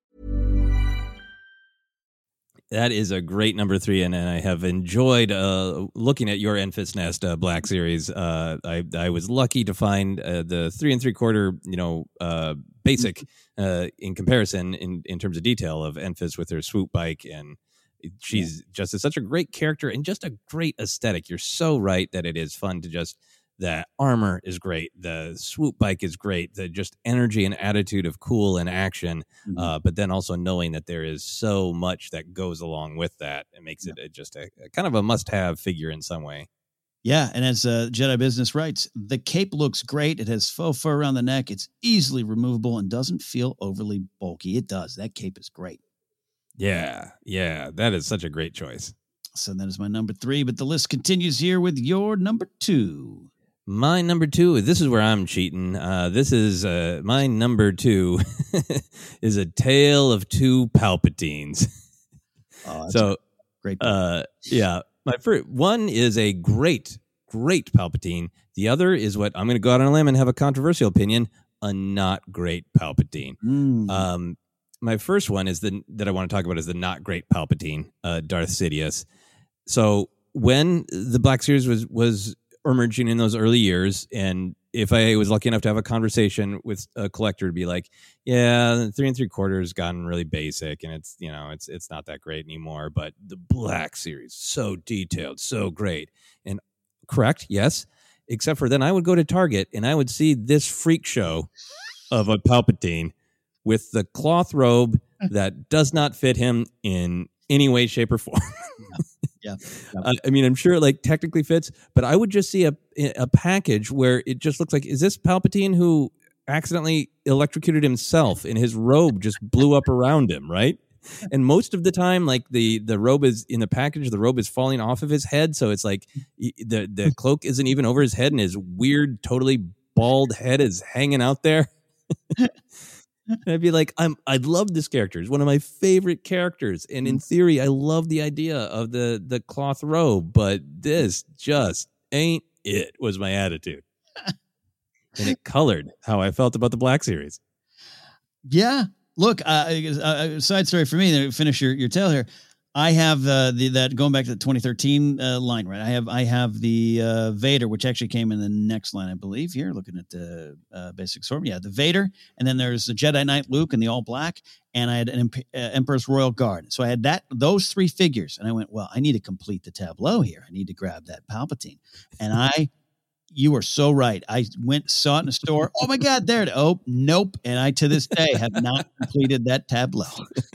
[SPEAKER 14] That is a great number three, and, and I have enjoyed uh, looking at your Enfys Nest uh, Black Series. Uh, I I was lucky to find uh, the three and three quarter, you know, uh, basic uh, in comparison in, in terms of detail of Enfys with her swoop bike, and she's yeah. just a, such a great character and just a great aesthetic. You're so right that it is fun to just. The armor is great. The swoop bike is great. The just energy and attitude of cool and action. Mm-hmm. Uh, but then also knowing that there is so much that goes along with that. It makes yeah. it a, just a, a kind of a must-have figure in some way.
[SPEAKER 13] Yeah, and as uh, Jedi Business writes, the cape looks great. It has faux fur around the neck. It's easily removable and doesn't feel overly bulky. It does. That cape is great.
[SPEAKER 14] Yeah, yeah, that is such a great choice.
[SPEAKER 13] So that is my number three, but the list continues here with your number two.
[SPEAKER 14] My number two, this is where I'm cheating. Uh, this is uh, my number two is A Tale of Two Palpatines.
[SPEAKER 13] Oh, that's
[SPEAKER 14] so
[SPEAKER 13] great.
[SPEAKER 14] Uh, yeah, my first one is a great, great Palpatine. The other is what I'm going to go out on a limb and have a controversial opinion, a not great Palpatine.
[SPEAKER 13] Mm.
[SPEAKER 14] Um, my first one is the that I want to talk about is the not great Palpatine, uh, Darth Sidious. So when the Black Series was was emerging in those early years, and if I was lucky enough to have a conversation with a collector to be like, yeah, three and three quarters gotten really basic, and it's, you know, it's it's not that great anymore, but the Black Series, so detailed, so great. And correct, yes, except for then I would go to Target and I would see this freak show of a Palpatine with the cloth robe that does not fit him in any way, shape, or form.
[SPEAKER 13] Yeah. yeah.
[SPEAKER 14] I, I mean, I'm sure it like technically fits, but I would just see a a package where it just looks like, is this Palpatine who accidentally electrocuted himself and his robe just blew up around him, right? And most of the time, like the, the robe is in the package, the robe is falling off of his head. So it's like the, the cloak isn't even over his head and his weird, totally bald head is hanging out there. I'd be like, I'm, I love this character. He's one of my favorite characters. And in theory, I love the idea of the, the cloth robe, but this just ain't it, was my attitude. And it colored how I felt about the Black Series.
[SPEAKER 13] Yeah. Look, uh, uh, side story for me, to finish your, your tale here. I have uh, the that going back to the twenty thirteen uh, line, right? I have I have the uh, Vader, which actually came in the next line, I believe. Here, looking at the uh, basic assortment, yeah, the Vader, and then there's the Jedi Knight Luke in the all black, and I had an Imp- uh, Emperor's Royal Guard. So I had that those three figures, and I went, well, I need to complete the tableau here. I need to grab that Palpatine, and I. You are so right. I went, saw it in the store. Oh my God, there it is. Oh, nope. And I, to this day, have not completed that tableau.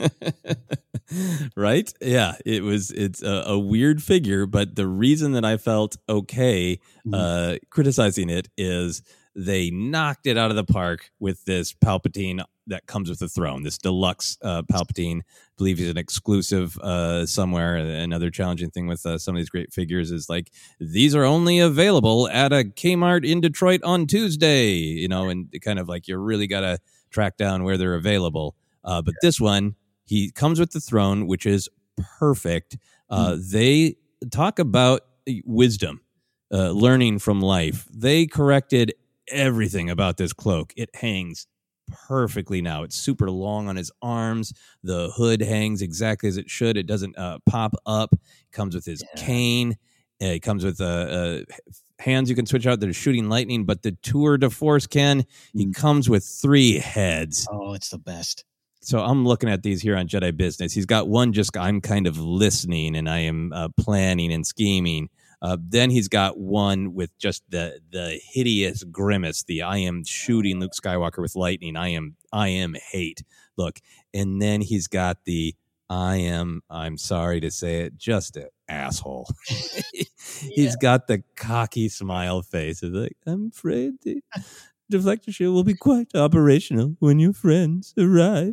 [SPEAKER 14] Right? Yeah, it was, it's a, a weird figure, but the reason that I felt okay uh, criticizing it is they knocked it out of the park with this Palpatine that comes with the throne, this deluxe uh, Palpatine. I believe he's an exclusive uh, somewhere. Another challenging thing with uh, some of these great figures is like, these are only available at a Kmart in Detroit on Tuesday, you know, and kind of like you really got to track down where they're available. Uh, but this one, he comes with the throne, which is perfect. Uh, mm. They talk about wisdom, uh, learning from life. They corrected everything about this cloak. It hangs perfectly now. It's super long on his arms. The hood hangs exactly as it should. It doesn't uh, pop up. It comes with his yeah. cane. Uh, it comes with uh, uh, hands you can switch out that are shooting lightning, but the Tour de Force, Ken, he mm. comes with three heads.
[SPEAKER 13] Oh, it's the best.
[SPEAKER 14] So I'm looking at these here on Jedi Business. He's got one just, I'm kind of listening and I am uh, planning and scheming. Uh, then he's got one with just the the hideous grimace, the I am shooting Luke Skywalker with lightning. I am I am hate look. And then he's got the I am, I'm sorry to say it, just an asshole. yeah. He's got the cocky smile face. It's like, I'm afraid the deflector shield will be quite operational when your friends arrive.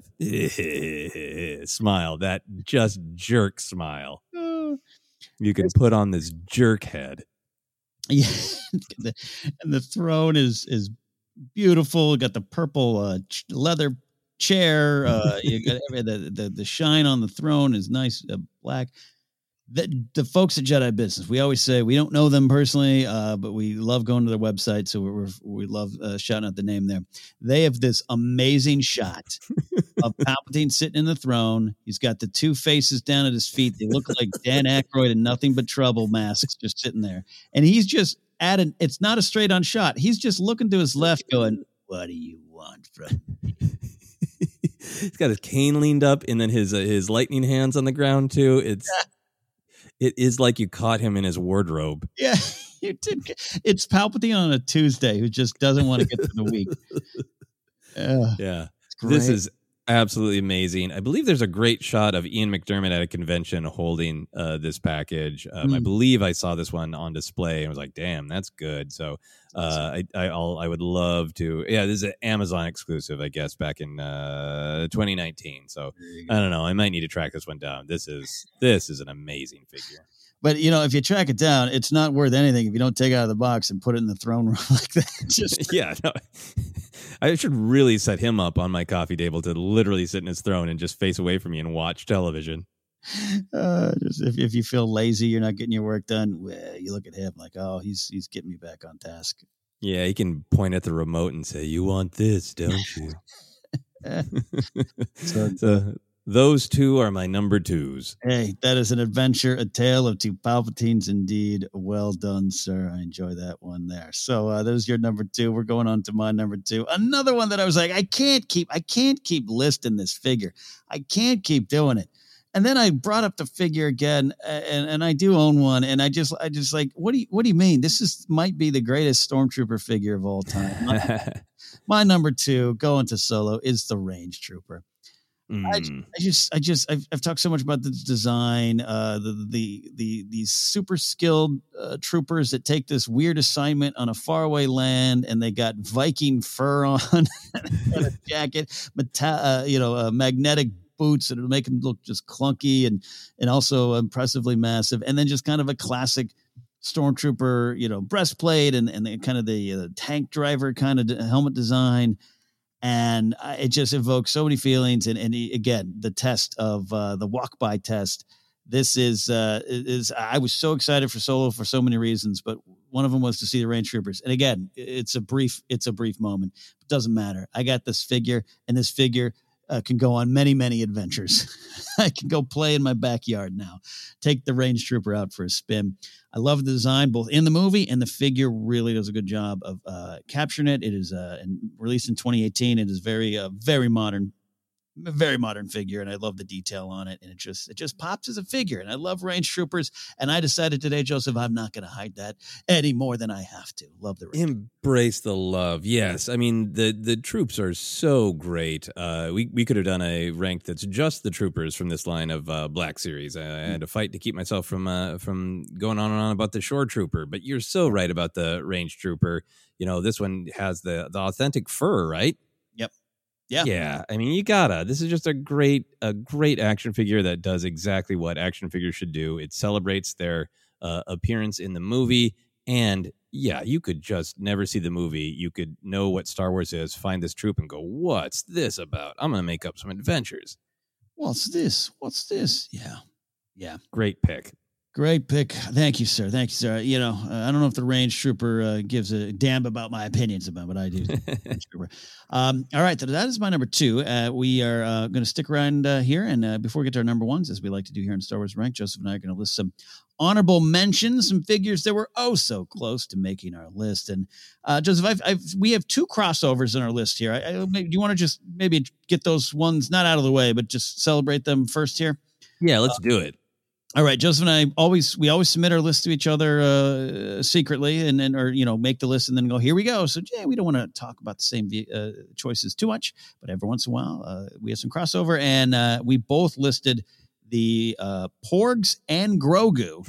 [SPEAKER 14] Smile, that just jerk smile. You can put on this jerk head.
[SPEAKER 13] Yeah, and the throne is is beautiful. You got the purple uh, leather chair. Uh, you got the, the the shine on the throne is nice, uh, black. The, the folks at Jedi Business, we always say we don't know them personally, uh, but we love going to their website, so we're, we love uh, shouting out the name there. They have this amazing shot of Palpatine sitting in the throne. He's got the two faces down at his feet. They look like Dan Aykroyd and Nothing But Trouble masks just sitting there. And he's just at an, it's not a straight on shot. He's just looking to his left going, what do you want from me?
[SPEAKER 14] He's got his cane leaned up and then his, uh, his lightning hands on the ground too. It's, it is like you caught him in his wardrobe.
[SPEAKER 13] Yeah, you did. It's Palpatine on a Tuesday who just doesn't want to get through the week.
[SPEAKER 14] Uh, yeah, this is absolutely amazing. I believe there's a great shot of Ian McDermott at a convention holding uh, this package. Um, mm. I believe I saw this one on display and was like, damn, that's good. So uh, I, I, I'll, I would love to. Yeah, this is an Amazon exclusive, I guess, back in uh, twenty nineteen. So I don't know. I might need to track this one down. This is this is an amazing figure.
[SPEAKER 13] But, you know, if you track it down, it's not worth anything if you don't take it out of the box and put it in the throne room like that. Just
[SPEAKER 14] yeah, no. I should really set him up on my coffee table to literally sit in his throne and just face away from me and watch television.
[SPEAKER 13] Uh, just if, if you feel lazy, you're not getting your work done, well, you look at him like, oh, he's he's getting me back on task.
[SPEAKER 14] Yeah, he can point at the remote and say, you want this, don't you? so, so those two are my number twos.
[SPEAKER 13] Hey, that is an adventure, a tale of two Palpatines indeed. Well done, sir. I enjoy that one there. So uh, there's your number two. We're going on to my number two. Another one that I was like, I can't keep, I can't keep listing this figure. I can't keep doing it. And then I brought up the figure again, and, and I do own one. And I just, I just like, what do you, what do you mean? This is might be the greatest Stormtrooper figure of all time. My, my number two, going to Solo, is the Range Trooper.
[SPEAKER 14] Mm.
[SPEAKER 13] I, I just, I just, I've, I've talked so much about the design, uh, the, the, the, these super skilled uh, troopers that take this weird assignment on a faraway land, and they got Viking fur on, and a jacket, meta- uh, you know, uh, magnetic boots that'll make them look just clunky and, and also impressively massive. And then just kind of a classic stormtrooper, you know, breastplate and, and the, kind of the uh, tank driver kind of helmet design. And it just evokes so many feelings. And, and again, the test of uh, the walk by test. This is, uh, is, I was so excited for Solo for so many reasons, but one of them was to see the range troopers. And again, it's a brief, it's a brief moment. It doesn't matter. I got this figure, and this figure uh, can go on many, many adventures. I can go play in my backyard now, take the range trooper out for a spin. I love the design, both in the movie, and the figure really does a good job of uh, capturing it. It is uh, in, released in twenty eighteen. It is very, uh, very modern, very modern figure, and I love the detail on it. And it just, it just pops as a figure. And I love range troopers. And I decided today, Joseph, I'm not going to hide that any more than I have to. Love the range.
[SPEAKER 14] Embrace the love. Yes, I mean the the troops are so great. Uh, we we could have done a rank that's just the troopers from this line of uh, Black Series. I, I had to fight to keep myself from uh, from going on and on about the Shore Trooper. But you're so right about the range trooper. You know, this one has the the authentic fur, right?
[SPEAKER 13] Yep. Yeah.
[SPEAKER 14] Yeah. I mean, you gotta. This is just a great, a great action figure that does exactly what action figures should do. It celebrates their uh, appearance in the movie. And yeah, you could just never see the movie. You could know what Star Wars is, find this troop and go, what's this about? I'm going to make up some adventures.
[SPEAKER 13] What's this? What's this? Yeah. Yeah.
[SPEAKER 14] Great pick.
[SPEAKER 13] Great pick. Thank you, sir. Thank you, sir. You know, uh, I don't know if the range trooper uh, gives a damn about my opinions about what I do. um, all right. So that is my number two. Uh, we are uh, going to stick around uh, here. And uh, before we get to our number ones, as we like to do here in Star Wars Rank, Joseph and I are going to list some honorable mentions, some figures that were oh so close to making our list. And uh, Joseph, I've, I've, we have two crossovers in our list here. I, I, do you want to just maybe get those ones not out of the way, but just celebrate them first here?
[SPEAKER 14] Yeah, let's
[SPEAKER 13] uh,
[SPEAKER 14] do it.
[SPEAKER 13] All right, Joseph and I always we always submit our list to each other uh, secretly, and then or you know make the list and then go, here we go. So yeah, we don't want to talk about the same uh, choices too much, but every once in a while uh, we have some crossover, and uh, we both listed the uh, Porgs and Grogu,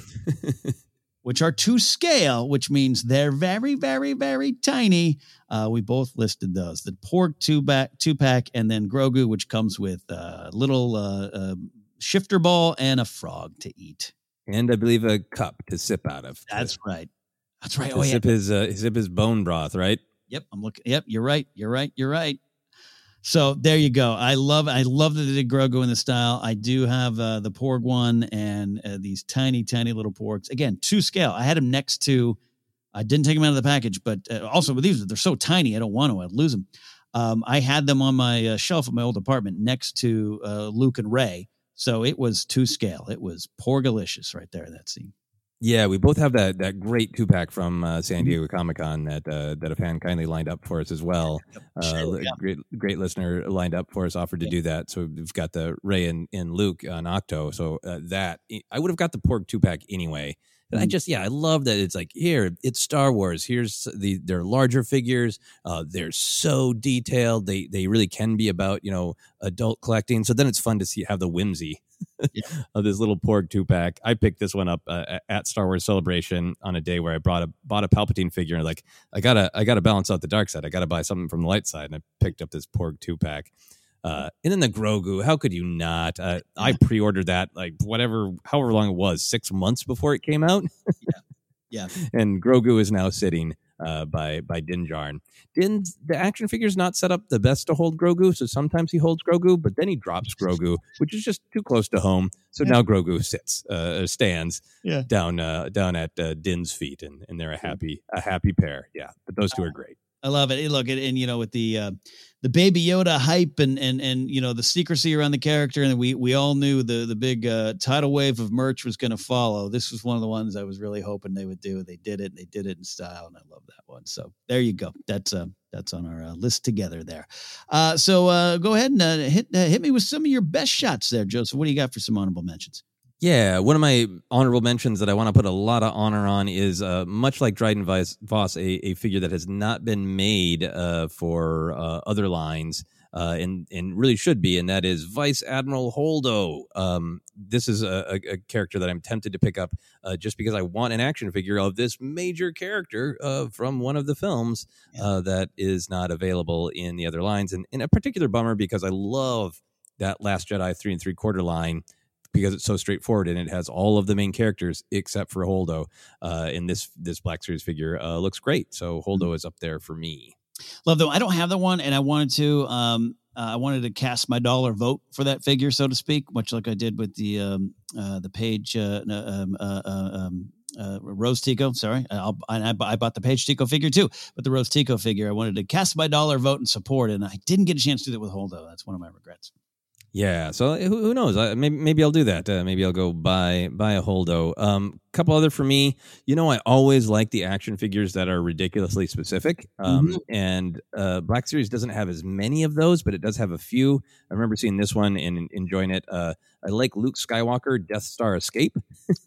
[SPEAKER 13] which are to scale, which means they're very, very, very tiny. Uh, we both listed those: the Porg two back two pack, and then Grogu, which comes with uh, little. Uh, uh, shifter ball and a frog to eat,
[SPEAKER 14] and I believe a cup to sip out of.
[SPEAKER 13] That's right. That's right.
[SPEAKER 14] Oh, yeah. Sip his uh, sip his bone broth, right?
[SPEAKER 13] Yep, I'm looking. Yep, you're right. You're right. You're right. So there you go. I love. I love that they did Grogu in the style. I do have uh, the Porg one and uh, these tiny, tiny little Porgs. Again, to scale. I had them next to. I didn't take them out of the package, but uh, also with these, they're so tiny. I don't want to. I'd lose them. Um, I had them on my uh, shelf at my old apartment next to uh, Luke and Ray. So it was to scale. It was Porgalicious right there, that scene.
[SPEAKER 14] Yeah, we both have that that great two pack from uh, San Diego Comic Con that uh, that a fan kindly lined up for us as well. Uh, yeah. Great great listener lined up for us, offered to yeah. do that. So we've got the Ray and, and Luke on Octo. So uh, that I would have got the Porg two pack anyway. But I just, yeah, I love that it's like, here, it's Star Wars. Here's the, they're larger figures. Uh, they're so detailed. They they really can be about, you know, adult collecting. So then it's fun to see, have the whimsy yeah. of this little Porg two-pack. I picked this one up uh, at Star Wars Celebration on a day where I brought a bought a Palpatine figure. And like, I gotta, I gotta balance out the dark side. I gotta buy something from the light side. And I picked up this Porg two-pack. Uh, and then the Grogu, how could you not? Uh, I pre-ordered that like whatever, however long it was, six months before it came out.
[SPEAKER 13] yeah, yeah.
[SPEAKER 14] And Grogu is now sitting uh, by by Din Djarin. Din, the action figure's not set up the best to hold Grogu, so sometimes he holds Grogu, but then he drops Grogu, which is just too close to home. So yeah. now Grogu sits, uh, stands
[SPEAKER 13] yeah.
[SPEAKER 14] down uh, down at uh, Din's feet, and, and they're a happy a happy pair. Yeah, but those two are great.
[SPEAKER 13] I love it. Look, and, and you know, with the uh, the Baby Yoda hype and and and you know the secrecy around the character, and we we all knew the the big uh, tidal wave of merch was going to follow. This was one of the ones I was really hoping they would do. They did it. They did it in style, and I love that one. So there you go. That's uh, that's on our uh, list together there. Uh, so uh, go ahead and uh, hit uh, hit me with some of your best shots there, Joseph. What do you got for some honorable mentions?
[SPEAKER 14] Yeah, one of my honorable mentions that I want to put a lot of honor on is uh, much like Dryden Voss, a, a figure that has not been made uh, for uh, other lines. uh, and and really should be, and that is Vice Admiral Holdo. Um, this is a, a, a character that I'm tempted to pick up uh, just because I want an action figure of this major character uh, from one of the films uh, that is not available in the other lines, and, and a particular bummer because I love that Last Jedi three and three quarter line, because it's so straightforward and it has all of the main characters except for Holdo. Uh, and this this Black Series figure uh, looks great. So Holdo is up there for me.
[SPEAKER 13] Love that. I don't have that one, and I wanted to. Um, uh, I wanted to cast my dollar vote for that figure, so to speak, much like I did with the um, uh, the Page uh, um, uh, um, uh, Rose Tico. Sorry, I'll, I, I bought the Page Tico figure too, but the Rose Tico figure, I wanted to cast my dollar vote and support, and I didn't get a chance to do that with Holdo. That's one of my regrets.
[SPEAKER 14] Yeah, so who, who knows? I, maybe maybe I'll do that. Uh, maybe I'll go buy buy a Holdo. Um, couple other for me. You know, I always like the action figures that are ridiculously specific. Um, mm-hmm. And uh, Black Series doesn't have as many of those, but it does have a few. I remember seeing this one and enjoying it. Uh, I like Luke Skywalker Death Star Escape.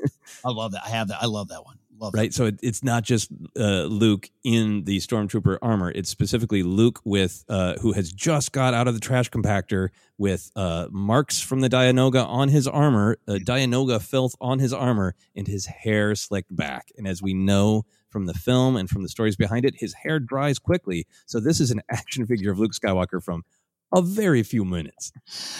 [SPEAKER 13] I love that. I have that. I love that one. Love
[SPEAKER 14] right,
[SPEAKER 13] that.
[SPEAKER 14] So it, it's not just uh, Luke in the Stormtrooper armor. It's specifically Luke with uh, who has just got out of the trash compactor with uh, marks from the Dianoga on his armor, uh, Dianoga filth on his armor, and his hair slicked back. And as we know from the film and from the stories behind it, his hair dries quickly. So this is an action figure of Luke Skywalker from a very few minutes.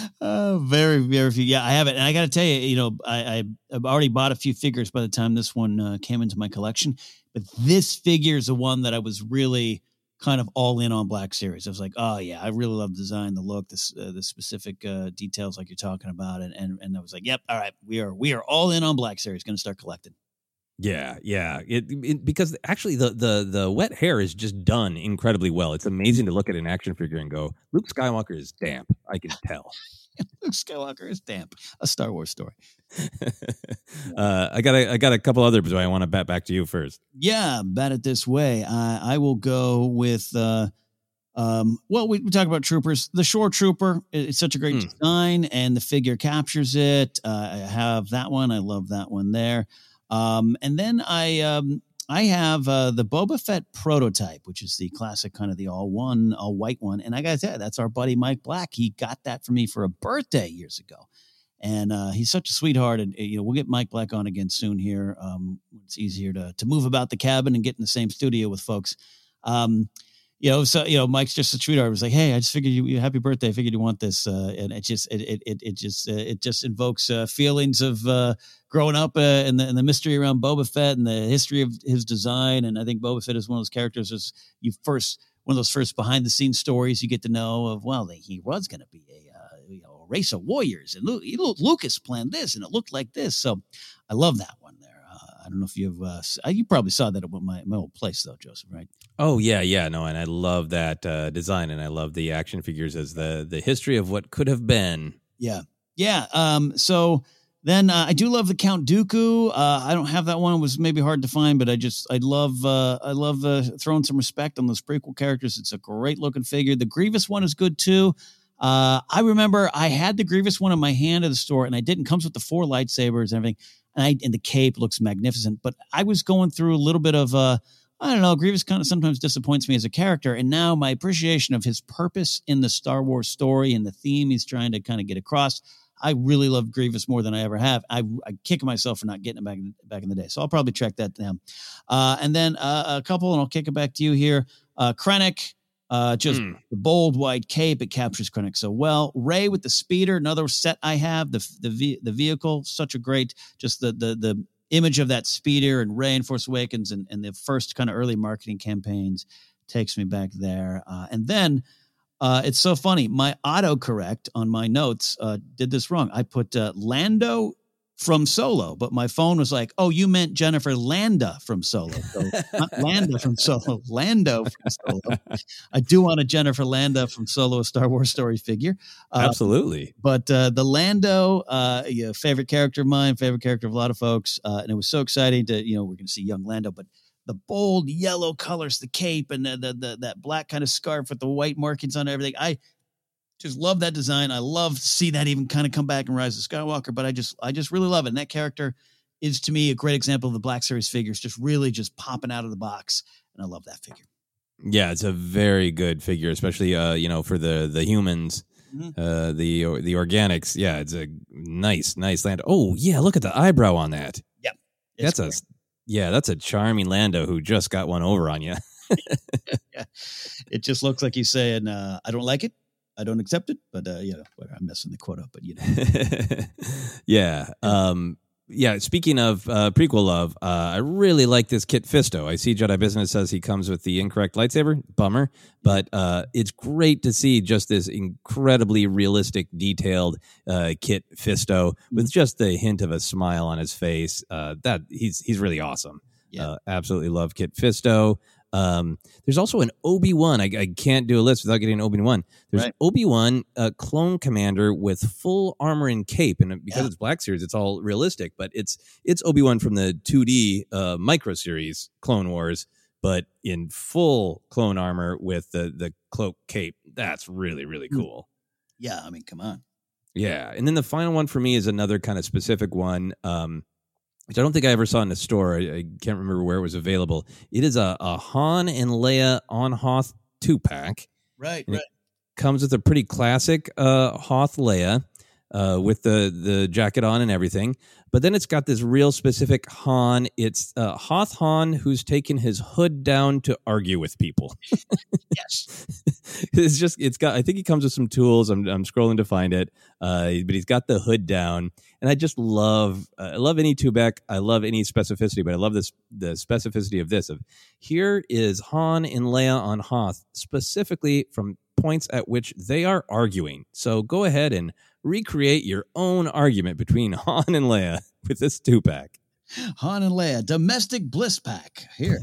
[SPEAKER 13] Uh, very, very few. Yeah, I have it. And I got to tell you, you know, I, I, I've already bought a few figures by the time this one uh, came into my collection. But this figure is the one that I was really kind of all in on Black Series. I was like, oh, yeah, I really love the design, the look, the, uh, the specific uh, details like you're talking about. And, and and I was like, yep, all right, we are we are all in on Black Series. Going to start collecting.
[SPEAKER 14] Yeah, yeah. It, it because actually the, the the wet hair is just done incredibly well. It's amazing to look at an action figure and go, Luke Skywalker is damp. I can tell.
[SPEAKER 13] Luke Skywalker is damp. A Star Wars story.
[SPEAKER 14] uh, I got a, I got a couple other, but I want to bat back to you first.
[SPEAKER 13] Yeah, bat it this way. I, I will go with. Uh, um, well, we, we talk about troopers. The Shore Trooper. It's such a great mm. design, and the figure captures it. Uh, I have that one. I love that one there. Um, and then I, um, I have, uh, the Boba Fett prototype, which is the classic kind of the all one, all white one. And I got to tell you, that's our buddy, Mike Black. He got that for me for a birthday years ago. And, uh, he's such a sweetheart. And, you know, we'll get Mike Black on again soon here. Um, it's easier to, to move about the cabin and get in the same studio with folks. Um, You know, so you know, Mike's just a sweetheart. It was like, hey, I just figured you, you happy birthday. I figured you want this, uh, and it just, it, it, it, it just, uh, it just invokes uh, feelings of uh, growing up uh, and the and the mystery around Boba Fett and the history of his design. And I think Boba Fett is one of those characters as you first, one of those first behind the scenes stories you get to know of. Well, he was going to be a, uh, you know, a race of warriors, and Luke, Lucas planned this, and it looked like this. So I love that one there. I don't know if you've, uh, you probably saw that at my, my old place though, Joseph, right?
[SPEAKER 14] Oh yeah. Yeah. No. And I love that uh, design, and I love the action figures as the, the history of what could have been.
[SPEAKER 13] Yeah. Yeah. Um, so then uh, I do love the Count Dooku. Uh, I don't have that one. It was maybe hard to find, but I just, I love, uh, I love uh, throwing some respect on those prequel characters. It's a great looking figure. The Grievous one is good too. Uh, I remember I had the Grievous one in my hand at the store, and I didn't. Comes with the four lightsabers and everything. And, I, and the cape looks magnificent, but I was going through a little bit of, uh, I don't know, Grievous kind of sometimes disappoints me as a character. And now my appreciation of his purpose in the Star Wars story and the theme he's trying to kind of get across, I really love Grievous more than I ever have. I, I kick myself for not getting it back in, back in the day. So I'll probably track that down. Uh, and then uh, a couple, and I'll kick it back to you here. Uh, Krennic. Uh, just mm. the bold white cape, it captures Krennic so well. Rey with the speeder, another set I have, the the the vehicle, such a great, just the the the image of that speeder and Rey in Force Awakens and, and the first kind of early marketing campaigns takes me back there. Uh, and then uh, it's so funny, my autocorrect on my notes uh, did this wrong. I put uh, Lando from Solo, but my phone was like, oh, you meant Jennifer Landa from Solo. So not Landa from Solo, Lando from Solo. I do want a Jennifer Landa from Solo, a Star Wars story figure. Uh,
[SPEAKER 14] Absolutely.
[SPEAKER 13] But uh, the Lando, uh, yeah, favorite character of mine, favorite character of a lot of folks. Uh, and it was so exciting to, you know, we're going to see young Lando, but the bold yellow colors, the cape and the, the, the that black kind of scarf with the white markings on everything. I just love that design. I love to see that even kind of come back in Rise of Skywalker, but I just, I just really love it. And that character is to me a great example of the Black Series figures, just really just popping out of the box. And I love that figure.
[SPEAKER 14] Yeah, it's a very good figure, especially uh, you know, for the the humans, mm-hmm. uh, the the organics. Yeah, it's a nice, nice Lando. Oh yeah, look at the eyebrow on that.
[SPEAKER 13] Yep,
[SPEAKER 14] that's great. a yeah, that's a charming Lando who just got one over on you.
[SPEAKER 13] Yeah. It just looks like he's saying, uh, "I don't like it, I don't accept it," but uh, you know, I'm messing the quote up, but you know,
[SPEAKER 14] yeah. Um, Yeah, speaking of uh, prequel love, uh, I really like this Kit Fisto. I see Jedi Business says he comes with the incorrect lightsaber. Bummer. But uh, it's great to see just this incredibly realistic, detailed uh, Kit Fisto with just the hint of a smile on his face. Uh, that he's he's really awesome. Yeah. Uh, absolutely love Kit Fisto. Um, there's also an Obi-Wan. I, I can't do a list without getting an Obi-Wan. There's right. Obi-Wan, a clone commander with full armor and cape, and because yeah. it's Black Series, it's all realistic. But it's it's Obi-Wan from the two D uh, micro series Clone Wars, but in full clone armor with the the cloak cape. That's really really cool.
[SPEAKER 13] Yeah, I mean, come on.
[SPEAKER 14] Yeah, and then the final one for me is another kind of specific one. Um, which I don't think I ever saw in the store. I, I can't remember where it was available. It is a, a Han and Leia on Hoth two-pack.
[SPEAKER 13] Right,
[SPEAKER 14] and
[SPEAKER 13] right.
[SPEAKER 14] It comes with a pretty classic uh, Hoth Leia uh, with the, the jacket on and everything. But then it's got this real specific Han. It's uh, Hoth Han who's taken his hood down to argue with people.
[SPEAKER 13] Yes.
[SPEAKER 14] It's just, it's got, I think he comes with some tools. I'm, I'm scrolling to find it. Uh, but he's got the hood down. And I just love, uh, I love any two-back. I love any specificity, but I love this, the specificity of this. Of here is Han and Leia on Hoth, specifically from points at which they are arguing. So go ahead and recreate your own argument between Han and Leia with this two-pack.
[SPEAKER 13] Han and Leia, domestic bliss pack. Here.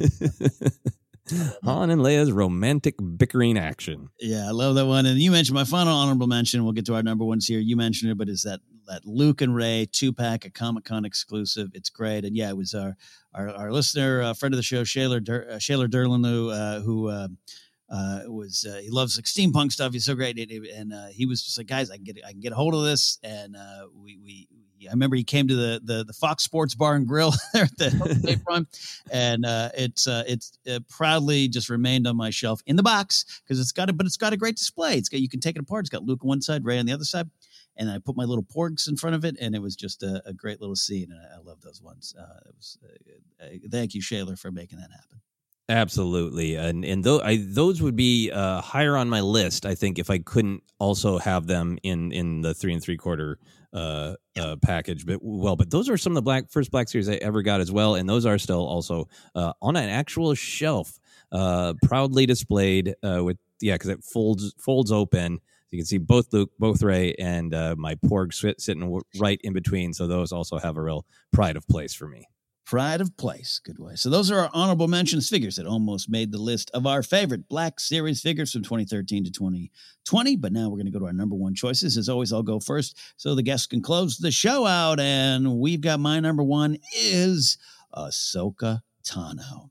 [SPEAKER 14] Han and Leia's romantic bickering action.
[SPEAKER 13] Yeah, I love that one. And you mentioned my final honorable mention. We'll get to our number ones here. You mentioned it, but it's that that Luke and Rey two-pack, a Comic-Con exclusive. It's great. And yeah, it was our our, our listener, uh, friend of the show, Shaler Dur- uh, Shaler Derlin, uh, who uh, uh, was uh, he loves like steampunk stuff. He's so great, and uh, he was just like, guys, I can get I can get a hold of this. And uh, we we. I remember he came to the, the, the Fox Sports Bar and Grill there at the Bay Front, and uh, it's uh, it's uh, proudly just remained on my shelf in the box because it's got it, but it's got a great display. It's got you can take it apart. It's got Luke on one side, Rey on the other side, and I put my little porgs in front of it, and it was just a, a great little scene, and I, I love those ones. Uh, it was uh, uh, thank you, Shaler, for making that happen.
[SPEAKER 14] Absolutely, and and th- I, those would be uh, higher on my list. I think if I couldn't also have them in, in the three and three quarter uh, yeah. uh, package, but well, but those are some of the black first Black Series I ever got as well, and those are still also uh, on an actual shelf, uh, proudly displayed uh, with yeah, because it folds folds open. You can see both Luke, both Rey, and uh, my Porg sit, sitting w- right in between. So those also have a real pride of place for me.
[SPEAKER 13] Pride of place. Good way. So those are our honorable mentions figures that almost made the list of our favorite Black Series figures from twenty thirteen to twenty twenty. But now we're going to go to our number one choices. As always, I'll go first so the guests can close the show out. And we've got my number one is Ahsoka Tano.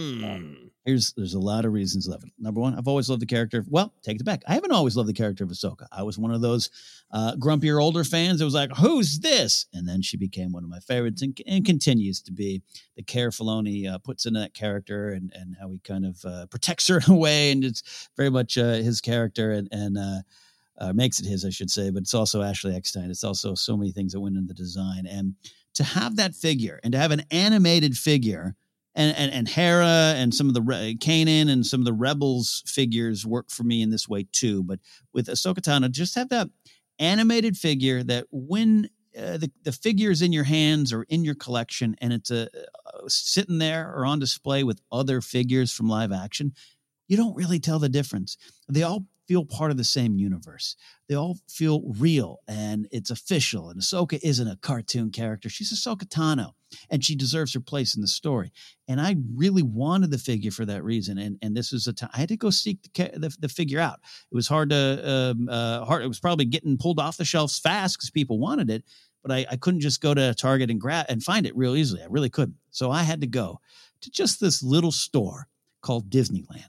[SPEAKER 13] Mm. Here's there's a lot of reasons to love it. Number one, I've always loved the character. Well, take it back. I haven't always loved the character of Ahsoka. I was one of those uh, grumpier older fans that was like, "Who's this?" And then she became one of my favorites, and, and continues to be. The care Filoni uh, puts into that character, and and how he kind of uh, protects her in a way, and it's very much uh, his character, and and uh, uh, makes it his, I should say. But it's also Ashley Eckstein. It's also so many things that went into the design, and to have that figure, and to have an animated figure. And, and and Hera and some of the Re- Kanan and some of the Rebels figures work for me in this way too. But with Ahsoka Tano, just have that animated figure that when uh, the the figures in your hands or in your collection, and it's a, uh, sitting there or on display with other figures from live action, you don't really tell the difference. They all feel part of the same universe. They all feel real and it's official. And Ahsoka isn't a cartoon character. She's Ahsoka Tano, and she deserves her place in the story. And I really wanted the figure for that reason. And and this was a time I had to go seek the, the, the figure out. It was hard to um, uh, hard. It was probably getting pulled off the shelves fast because people wanted it. But I, I couldn't just go to Target and grab and find it real easily. I really couldn't. So I had to go to just this little store called Disneyland.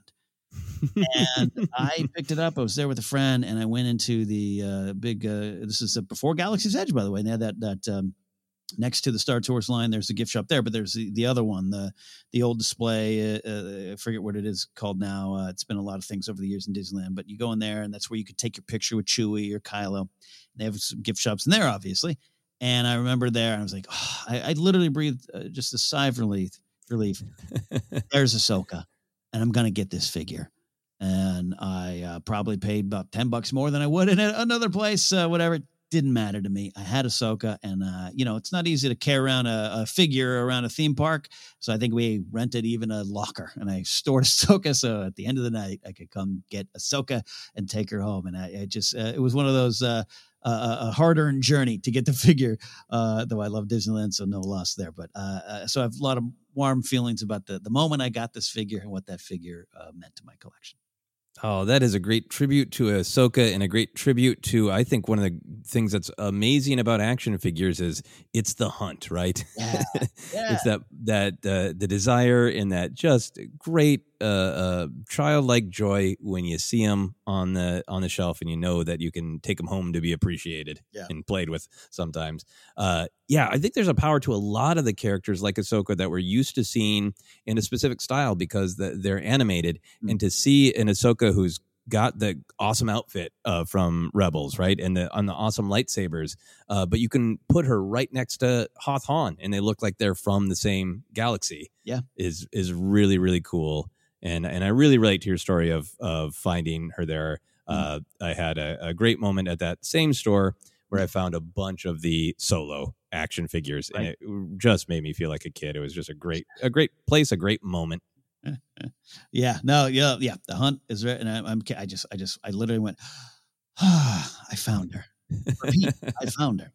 [SPEAKER 13] And I picked it up. I was there with a friend, and I went into the uh, big. Uh, this is uh, before Galaxy's Edge, by the way. And they had that that um, next to the Star Tours line, there's a gift shop there, but there's the, the other one, the the old display. Uh, uh, I forget what it is called now. Uh, it's been a lot of things over the years in Disneyland, but you go in there, and that's where you could take your picture with Chewie or Kylo. They have some gift shops in there, obviously. And I remember there, and I was like, oh, I, I literally breathed uh, just a sigh of relief. relief. There's Ahsoka, and I'm going to get this figure. And I uh, probably paid about ten bucks more than I would in a, another place, uh, whatever. Didn't matter to me. I had Ahsoka, and uh, you know, it's not easy to carry around a, a figure around a theme park. So I think we rented even a locker, and I stored Ahsoka. So at the end of the night, I could come get Ahsoka and take her home. And I, I just, uh, it was one of those uh, uh, a hard-earned journey to get the figure. Uh, though I love Disneyland, so no loss there. But uh, uh, so I have a lot of warm feelings about the the moment I got this figure and what that figure uh, meant to my collection.
[SPEAKER 14] Oh, that is a great tribute to Ahsoka and a great tribute to, I think, one of the things that's amazing about action figures is it's the hunt, right?
[SPEAKER 13] Yeah, yeah.
[SPEAKER 14] It's that that uh, the desire and that just great uh, uh, childlike joy when you see them on the on the shelf and you know that you can take them home to be appreciated
[SPEAKER 13] yeah.
[SPEAKER 14] and played with sometimes. Uh, yeah, I think there's a power to a lot of the characters like Ahsoka that we're used to seeing in a specific style because the, they're animated. Mm-hmm. And to see an Ahsoka who's got the awesome outfit uh, from Rebels, right? And the on the awesome lightsabers. Uh, but you can put her right next to Hoth Han and they look like they're from the same galaxy.
[SPEAKER 13] Yeah.
[SPEAKER 14] Is is really, really cool. And and I really relate to your story of of finding her there. Uh, mm-hmm. I had a, a great moment at that same store where I found a bunch of the Solo action figures, right. And it just made me feel like a kid. It was just a great, a great place, a great moment.
[SPEAKER 13] yeah, no, yeah, yeah. The hunt is right, and I, I'm, I just, I just, I literally went, ah, I found her. Repeat, I found her.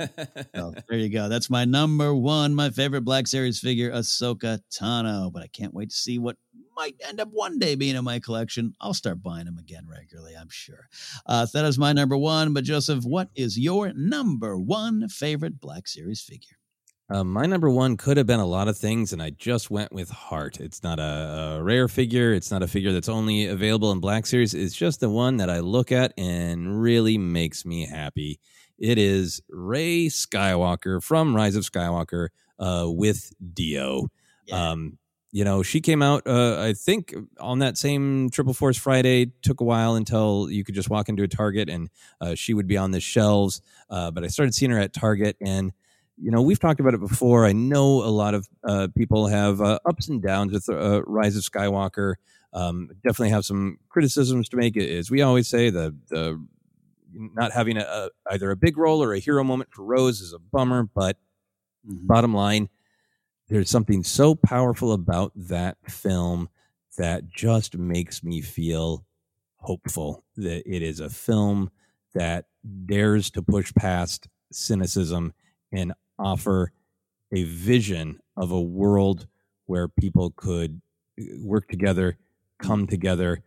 [SPEAKER 13] So there you go. That's my number one, my favorite Black Series figure, Ahsoka Tano. But I can't wait to see what might end up one day being in my collection. I'll start buying them again regularly, I'm sure. Uh, so that is my number one. But Joseph, what is your number one favorite Black Series figure?
[SPEAKER 14] Uh, my number one could have been a lot of things, and I just went with Heart. It's not a, a rare figure. It's not a figure that's only available in Black Series. It's just the one that I look at and really makes me happy. It is Rey Skywalker from Rise of Skywalker uh, with Dio. Yeah. Um, you know, she came out, uh, I think, on that same Triple Force Friday. Took a while until you could just walk into a Target, and uh, she would be on the shelves. Uh, but I started seeing her at Target, and you know, we've talked about it before. I know a lot of uh, people have uh, ups and downs with uh, Rise of Skywalker. Um, definitely have some criticisms to make. As we always say, the, the not having a, a, either a big role or a hero moment for Rose is a bummer. But mm-hmm. bottom line, there's something so powerful about that film that just makes me feel hopeful that it is a film that dares to push past cynicism and offer a vision of a world where people could work together, come together,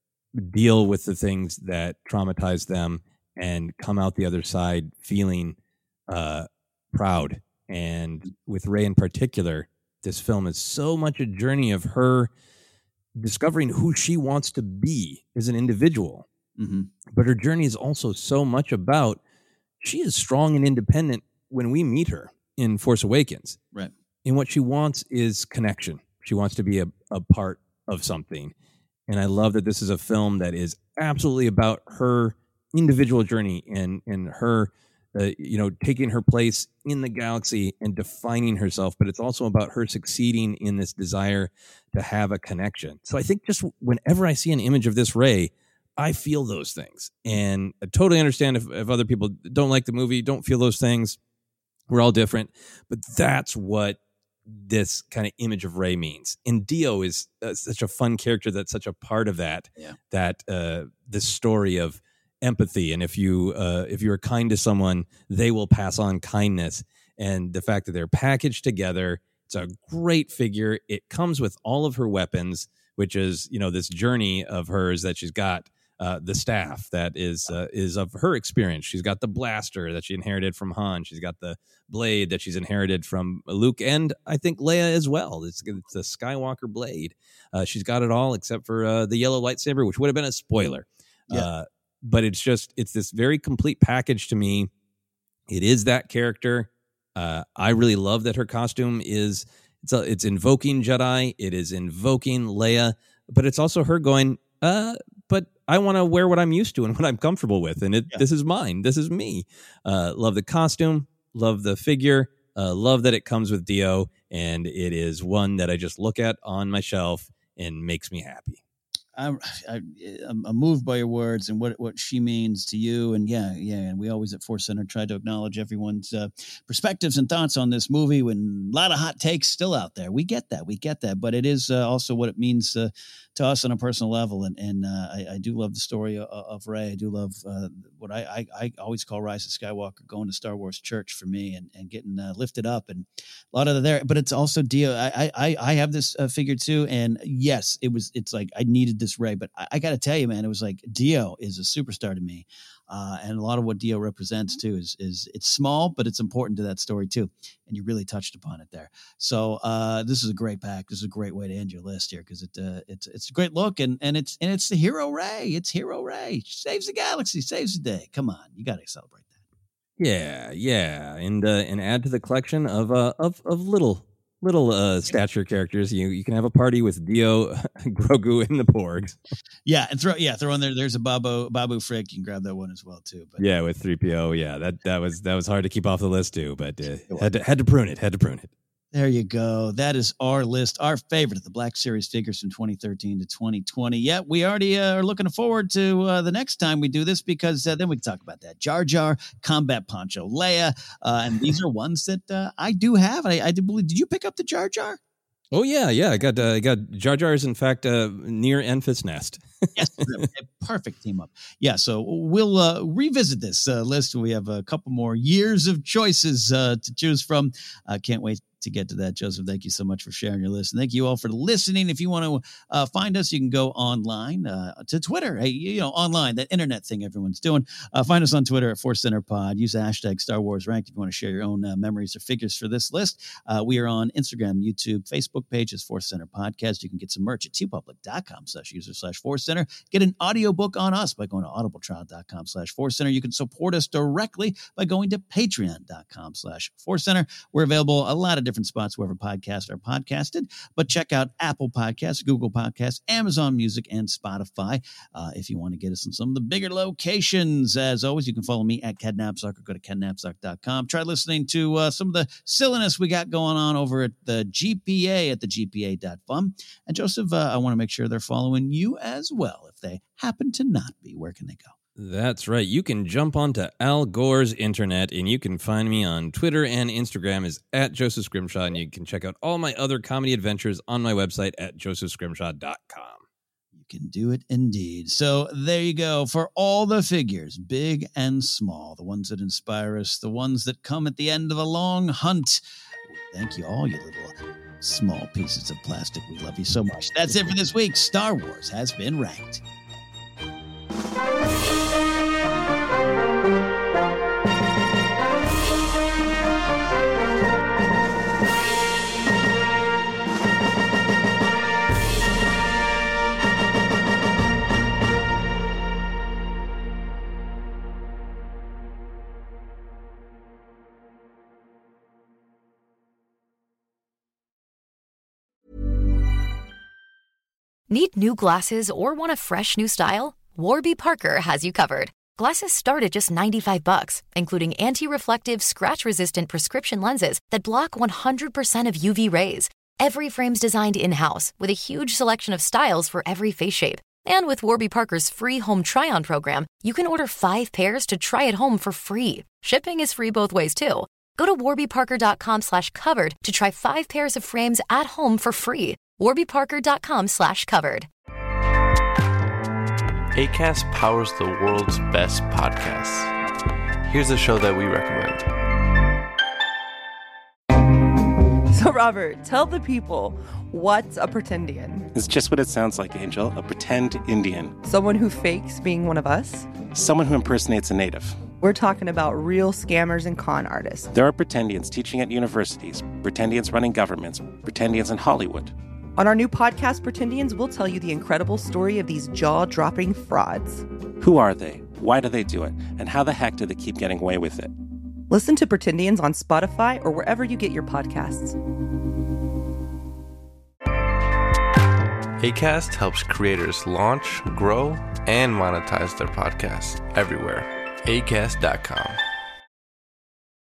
[SPEAKER 14] deal with the things that traumatize them, and come out the other side feeling uh, proud. And with Rey in particular, this film is so much a journey of her discovering who she wants to be as an individual.
[SPEAKER 13] Mm-hmm.
[SPEAKER 14] But her journey is also so much about she is strong and independent when we meet her in Force Awakens.
[SPEAKER 13] Right.
[SPEAKER 14] And what she wants is connection. She wants to be a, a part of something. And I love that this is a film that is absolutely about her individual journey and, and her, uh, you know, taking her place in the galaxy and defining herself. But it's also about her succeeding in this desire to have a connection. So I think just whenever I see an image of this Rey, I feel those things. And I totally understand if, if other people don't like the movie, don't feel those things. We're all different. But that's what this kind of image of Rey means. And Dio is uh, such a fun character that's such a part of that,
[SPEAKER 13] yeah.
[SPEAKER 14] that uh, this story of empathy. And if you uh, if you're kind to someone, they will pass on kindness. And the fact that they're packaged together, it's a great figure. It comes with all of her weapons, which is, you know, this journey of hers that she's got. Uh, the staff that is uh, is of her experience. She's got the blaster that she inherited from Han. She's got the blade that she's inherited from Luke, and I think Leia as well. It's, it's the Skywalker blade. Uh, she's got it all except for uh, the yellow lightsaber, which would have been a spoiler.
[SPEAKER 13] Yeah.
[SPEAKER 14] Uh, but it's just it's this very complete package to me. It is that character. Uh, I really love that her costume is it's a, it's invoking Jedi, it is invoking Leia, but it's also her going, uh, but I want to wear what I'm used to and what I'm comfortable with, and it, yeah. this is mine, this is me. Uh, love the costume, love the figure, uh, love that it comes with Dio, and it is one that I just look at on my shelf and makes me happy.
[SPEAKER 13] I'm, I, I'm moved by your words and what, what she means to you. And yeah, yeah. And we always at Force Center try to acknowledge everyone's uh, perspectives and thoughts on this movie when a lot of hot takes still out there. We get that. We get that. But it is uh, also what it means uh, to us on a personal level. And, and uh, I, I do love the story of, of Rey. I do love uh, what I, I, I always call Rise of Skywalker, going to Star Wars church for me and, and getting uh, lifted up and a lot of the there. But it's also Dio. I, I, I have this uh, figure too. And yes, it was, it's like I needed this Rey, but I, I got to tell you, man, it was like Dio is a superstar to me. Uh, and a lot of what Dio represents too is, is it's small, but it's important to that story too. And you really touched upon it there. So uh, this is a great pack. This is a great way to end your list here. Cause it, uh, it's, it's a great look and, and it's, and it's the hero Rey. It's hero Rey. Saves the galaxy, saves the day. Come on. You got to celebrate that.
[SPEAKER 14] Yeah. Yeah. And, uh, and add to the collection of, uh, of, of little, little uh, stature characters. You you can have a party with Dio, Grogu, and the Porgs.
[SPEAKER 13] Yeah, and throw yeah throw in there. There's a Babu Babu Frick. You can grab that one as well too. But
[SPEAKER 14] yeah, with three P O. Yeah, that that was that was hard to keep off the list too. But uh, had to had to prune it. Had to prune it.
[SPEAKER 13] There you go. That is our list, our favorite of the Black Series figures from twenty thirteen to twenty twenty. Yeah, we already uh, are looking forward to uh, the next time we do this because uh, then we can talk about that. Jar Jar, Combat Poncho, Leia. Uh, and these are ones that uh, I do have. I, I do believe. Did you pick up the Jar Jar?
[SPEAKER 14] Oh, yeah. Yeah. I got uh, I got Jar Jar is, in fact, uh, near Enfys Nest.
[SPEAKER 13] Yes, perfect team up. Yeah, so we'll uh, revisit this uh, list. We have a couple more years of choices uh, to choose from. I uh, can't wait to get to that. Joseph, thank you so much for sharing your list. And thank you all for listening. If you want to uh, find us, you can go online uh, to Twitter. Hey, you know, online, that internet thing everyone's doing. Uh, find us on Twitter at Force Center Pod. Use the hashtag Star Wars Ranked if you want to share your own uh, memories or figures for this list. Uh, we are on Instagram, YouTube, Facebook pages, Force Center Podcast. You can get some merch at tpublic.com slash user slash Force Center. Get an audiobook on us by going to audibletrial.com slash Force Center. You can support us directly by going to patreon.com slash Force Center. We're available a lot of different spots wherever podcasts are podcasted, but check out Apple Podcasts, Google Podcasts, Amazon Music, and Spotify uh, if you want to get us in some of the bigger locations. As always, you can follow me at Ken Napzok or go to ken napzok dot com. Try listening to uh, some of the silliness we got going on over at the G P A at the G P A dot fun. And Joseph, uh, I want to make sure they're following you as well. If they happen to not be, where can they go?
[SPEAKER 14] That's right. You can jump onto Al Gore's internet, and you can find me on Twitter and Instagram as at Joseph Scrimshaw, and you can check out all my other comedy adventures on my website at joseph scrimshaw dot com.
[SPEAKER 13] You can do it indeed. So there you go. For all the figures, big and small, the ones that inspire us, the ones that come at the end of a long hunt. Thank you all, you little small pieces of plastic. We love you so much. That's it for this week. Star Wars has been ranked.
[SPEAKER 18] Need new glasses or want a fresh new style? Warby Parker has you covered. Glasses start at just ninety-five bucks, including anti-reflective, scratch-resistant prescription lenses that block one hundred percent of U V rays. Every frame's designed in-house with a huge selection of styles for every face shape. And with Warby Parker's free home try-on program, you can order five pairs to try at home for free. Shipping is free both ways, too. Go to warbyparker.com slash covered to try five pairs of frames at home for free. warbyparker.com slash covered.
[SPEAKER 19] Acast powers the world's best podcasts. Here's a show that we recommend.
[SPEAKER 20] So, Robert, tell the people, what's a pretendian?
[SPEAKER 21] It's just what it sounds like, Angel. A pretend Indian.
[SPEAKER 20] Someone who fakes being one of us?
[SPEAKER 21] Someone who impersonates a native.
[SPEAKER 20] We're talking about real scammers and con artists.
[SPEAKER 21] There are pretendians teaching at universities, pretendians running governments, pretendians in Hollywood.
[SPEAKER 20] On our new podcast, Pretendians, we'll tell you the incredible story of these jaw-dropping frauds.
[SPEAKER 21] Who are they? Why do they do it? And how the heck do they keep getting away with it?
[SPEAKER 20] Listen to Pretendians on Spotify or wherever you get your podcasts.
[SPEAKER 19] Acast helps creators launch, grow, and monetize their podcasts everywhere. acast dot com.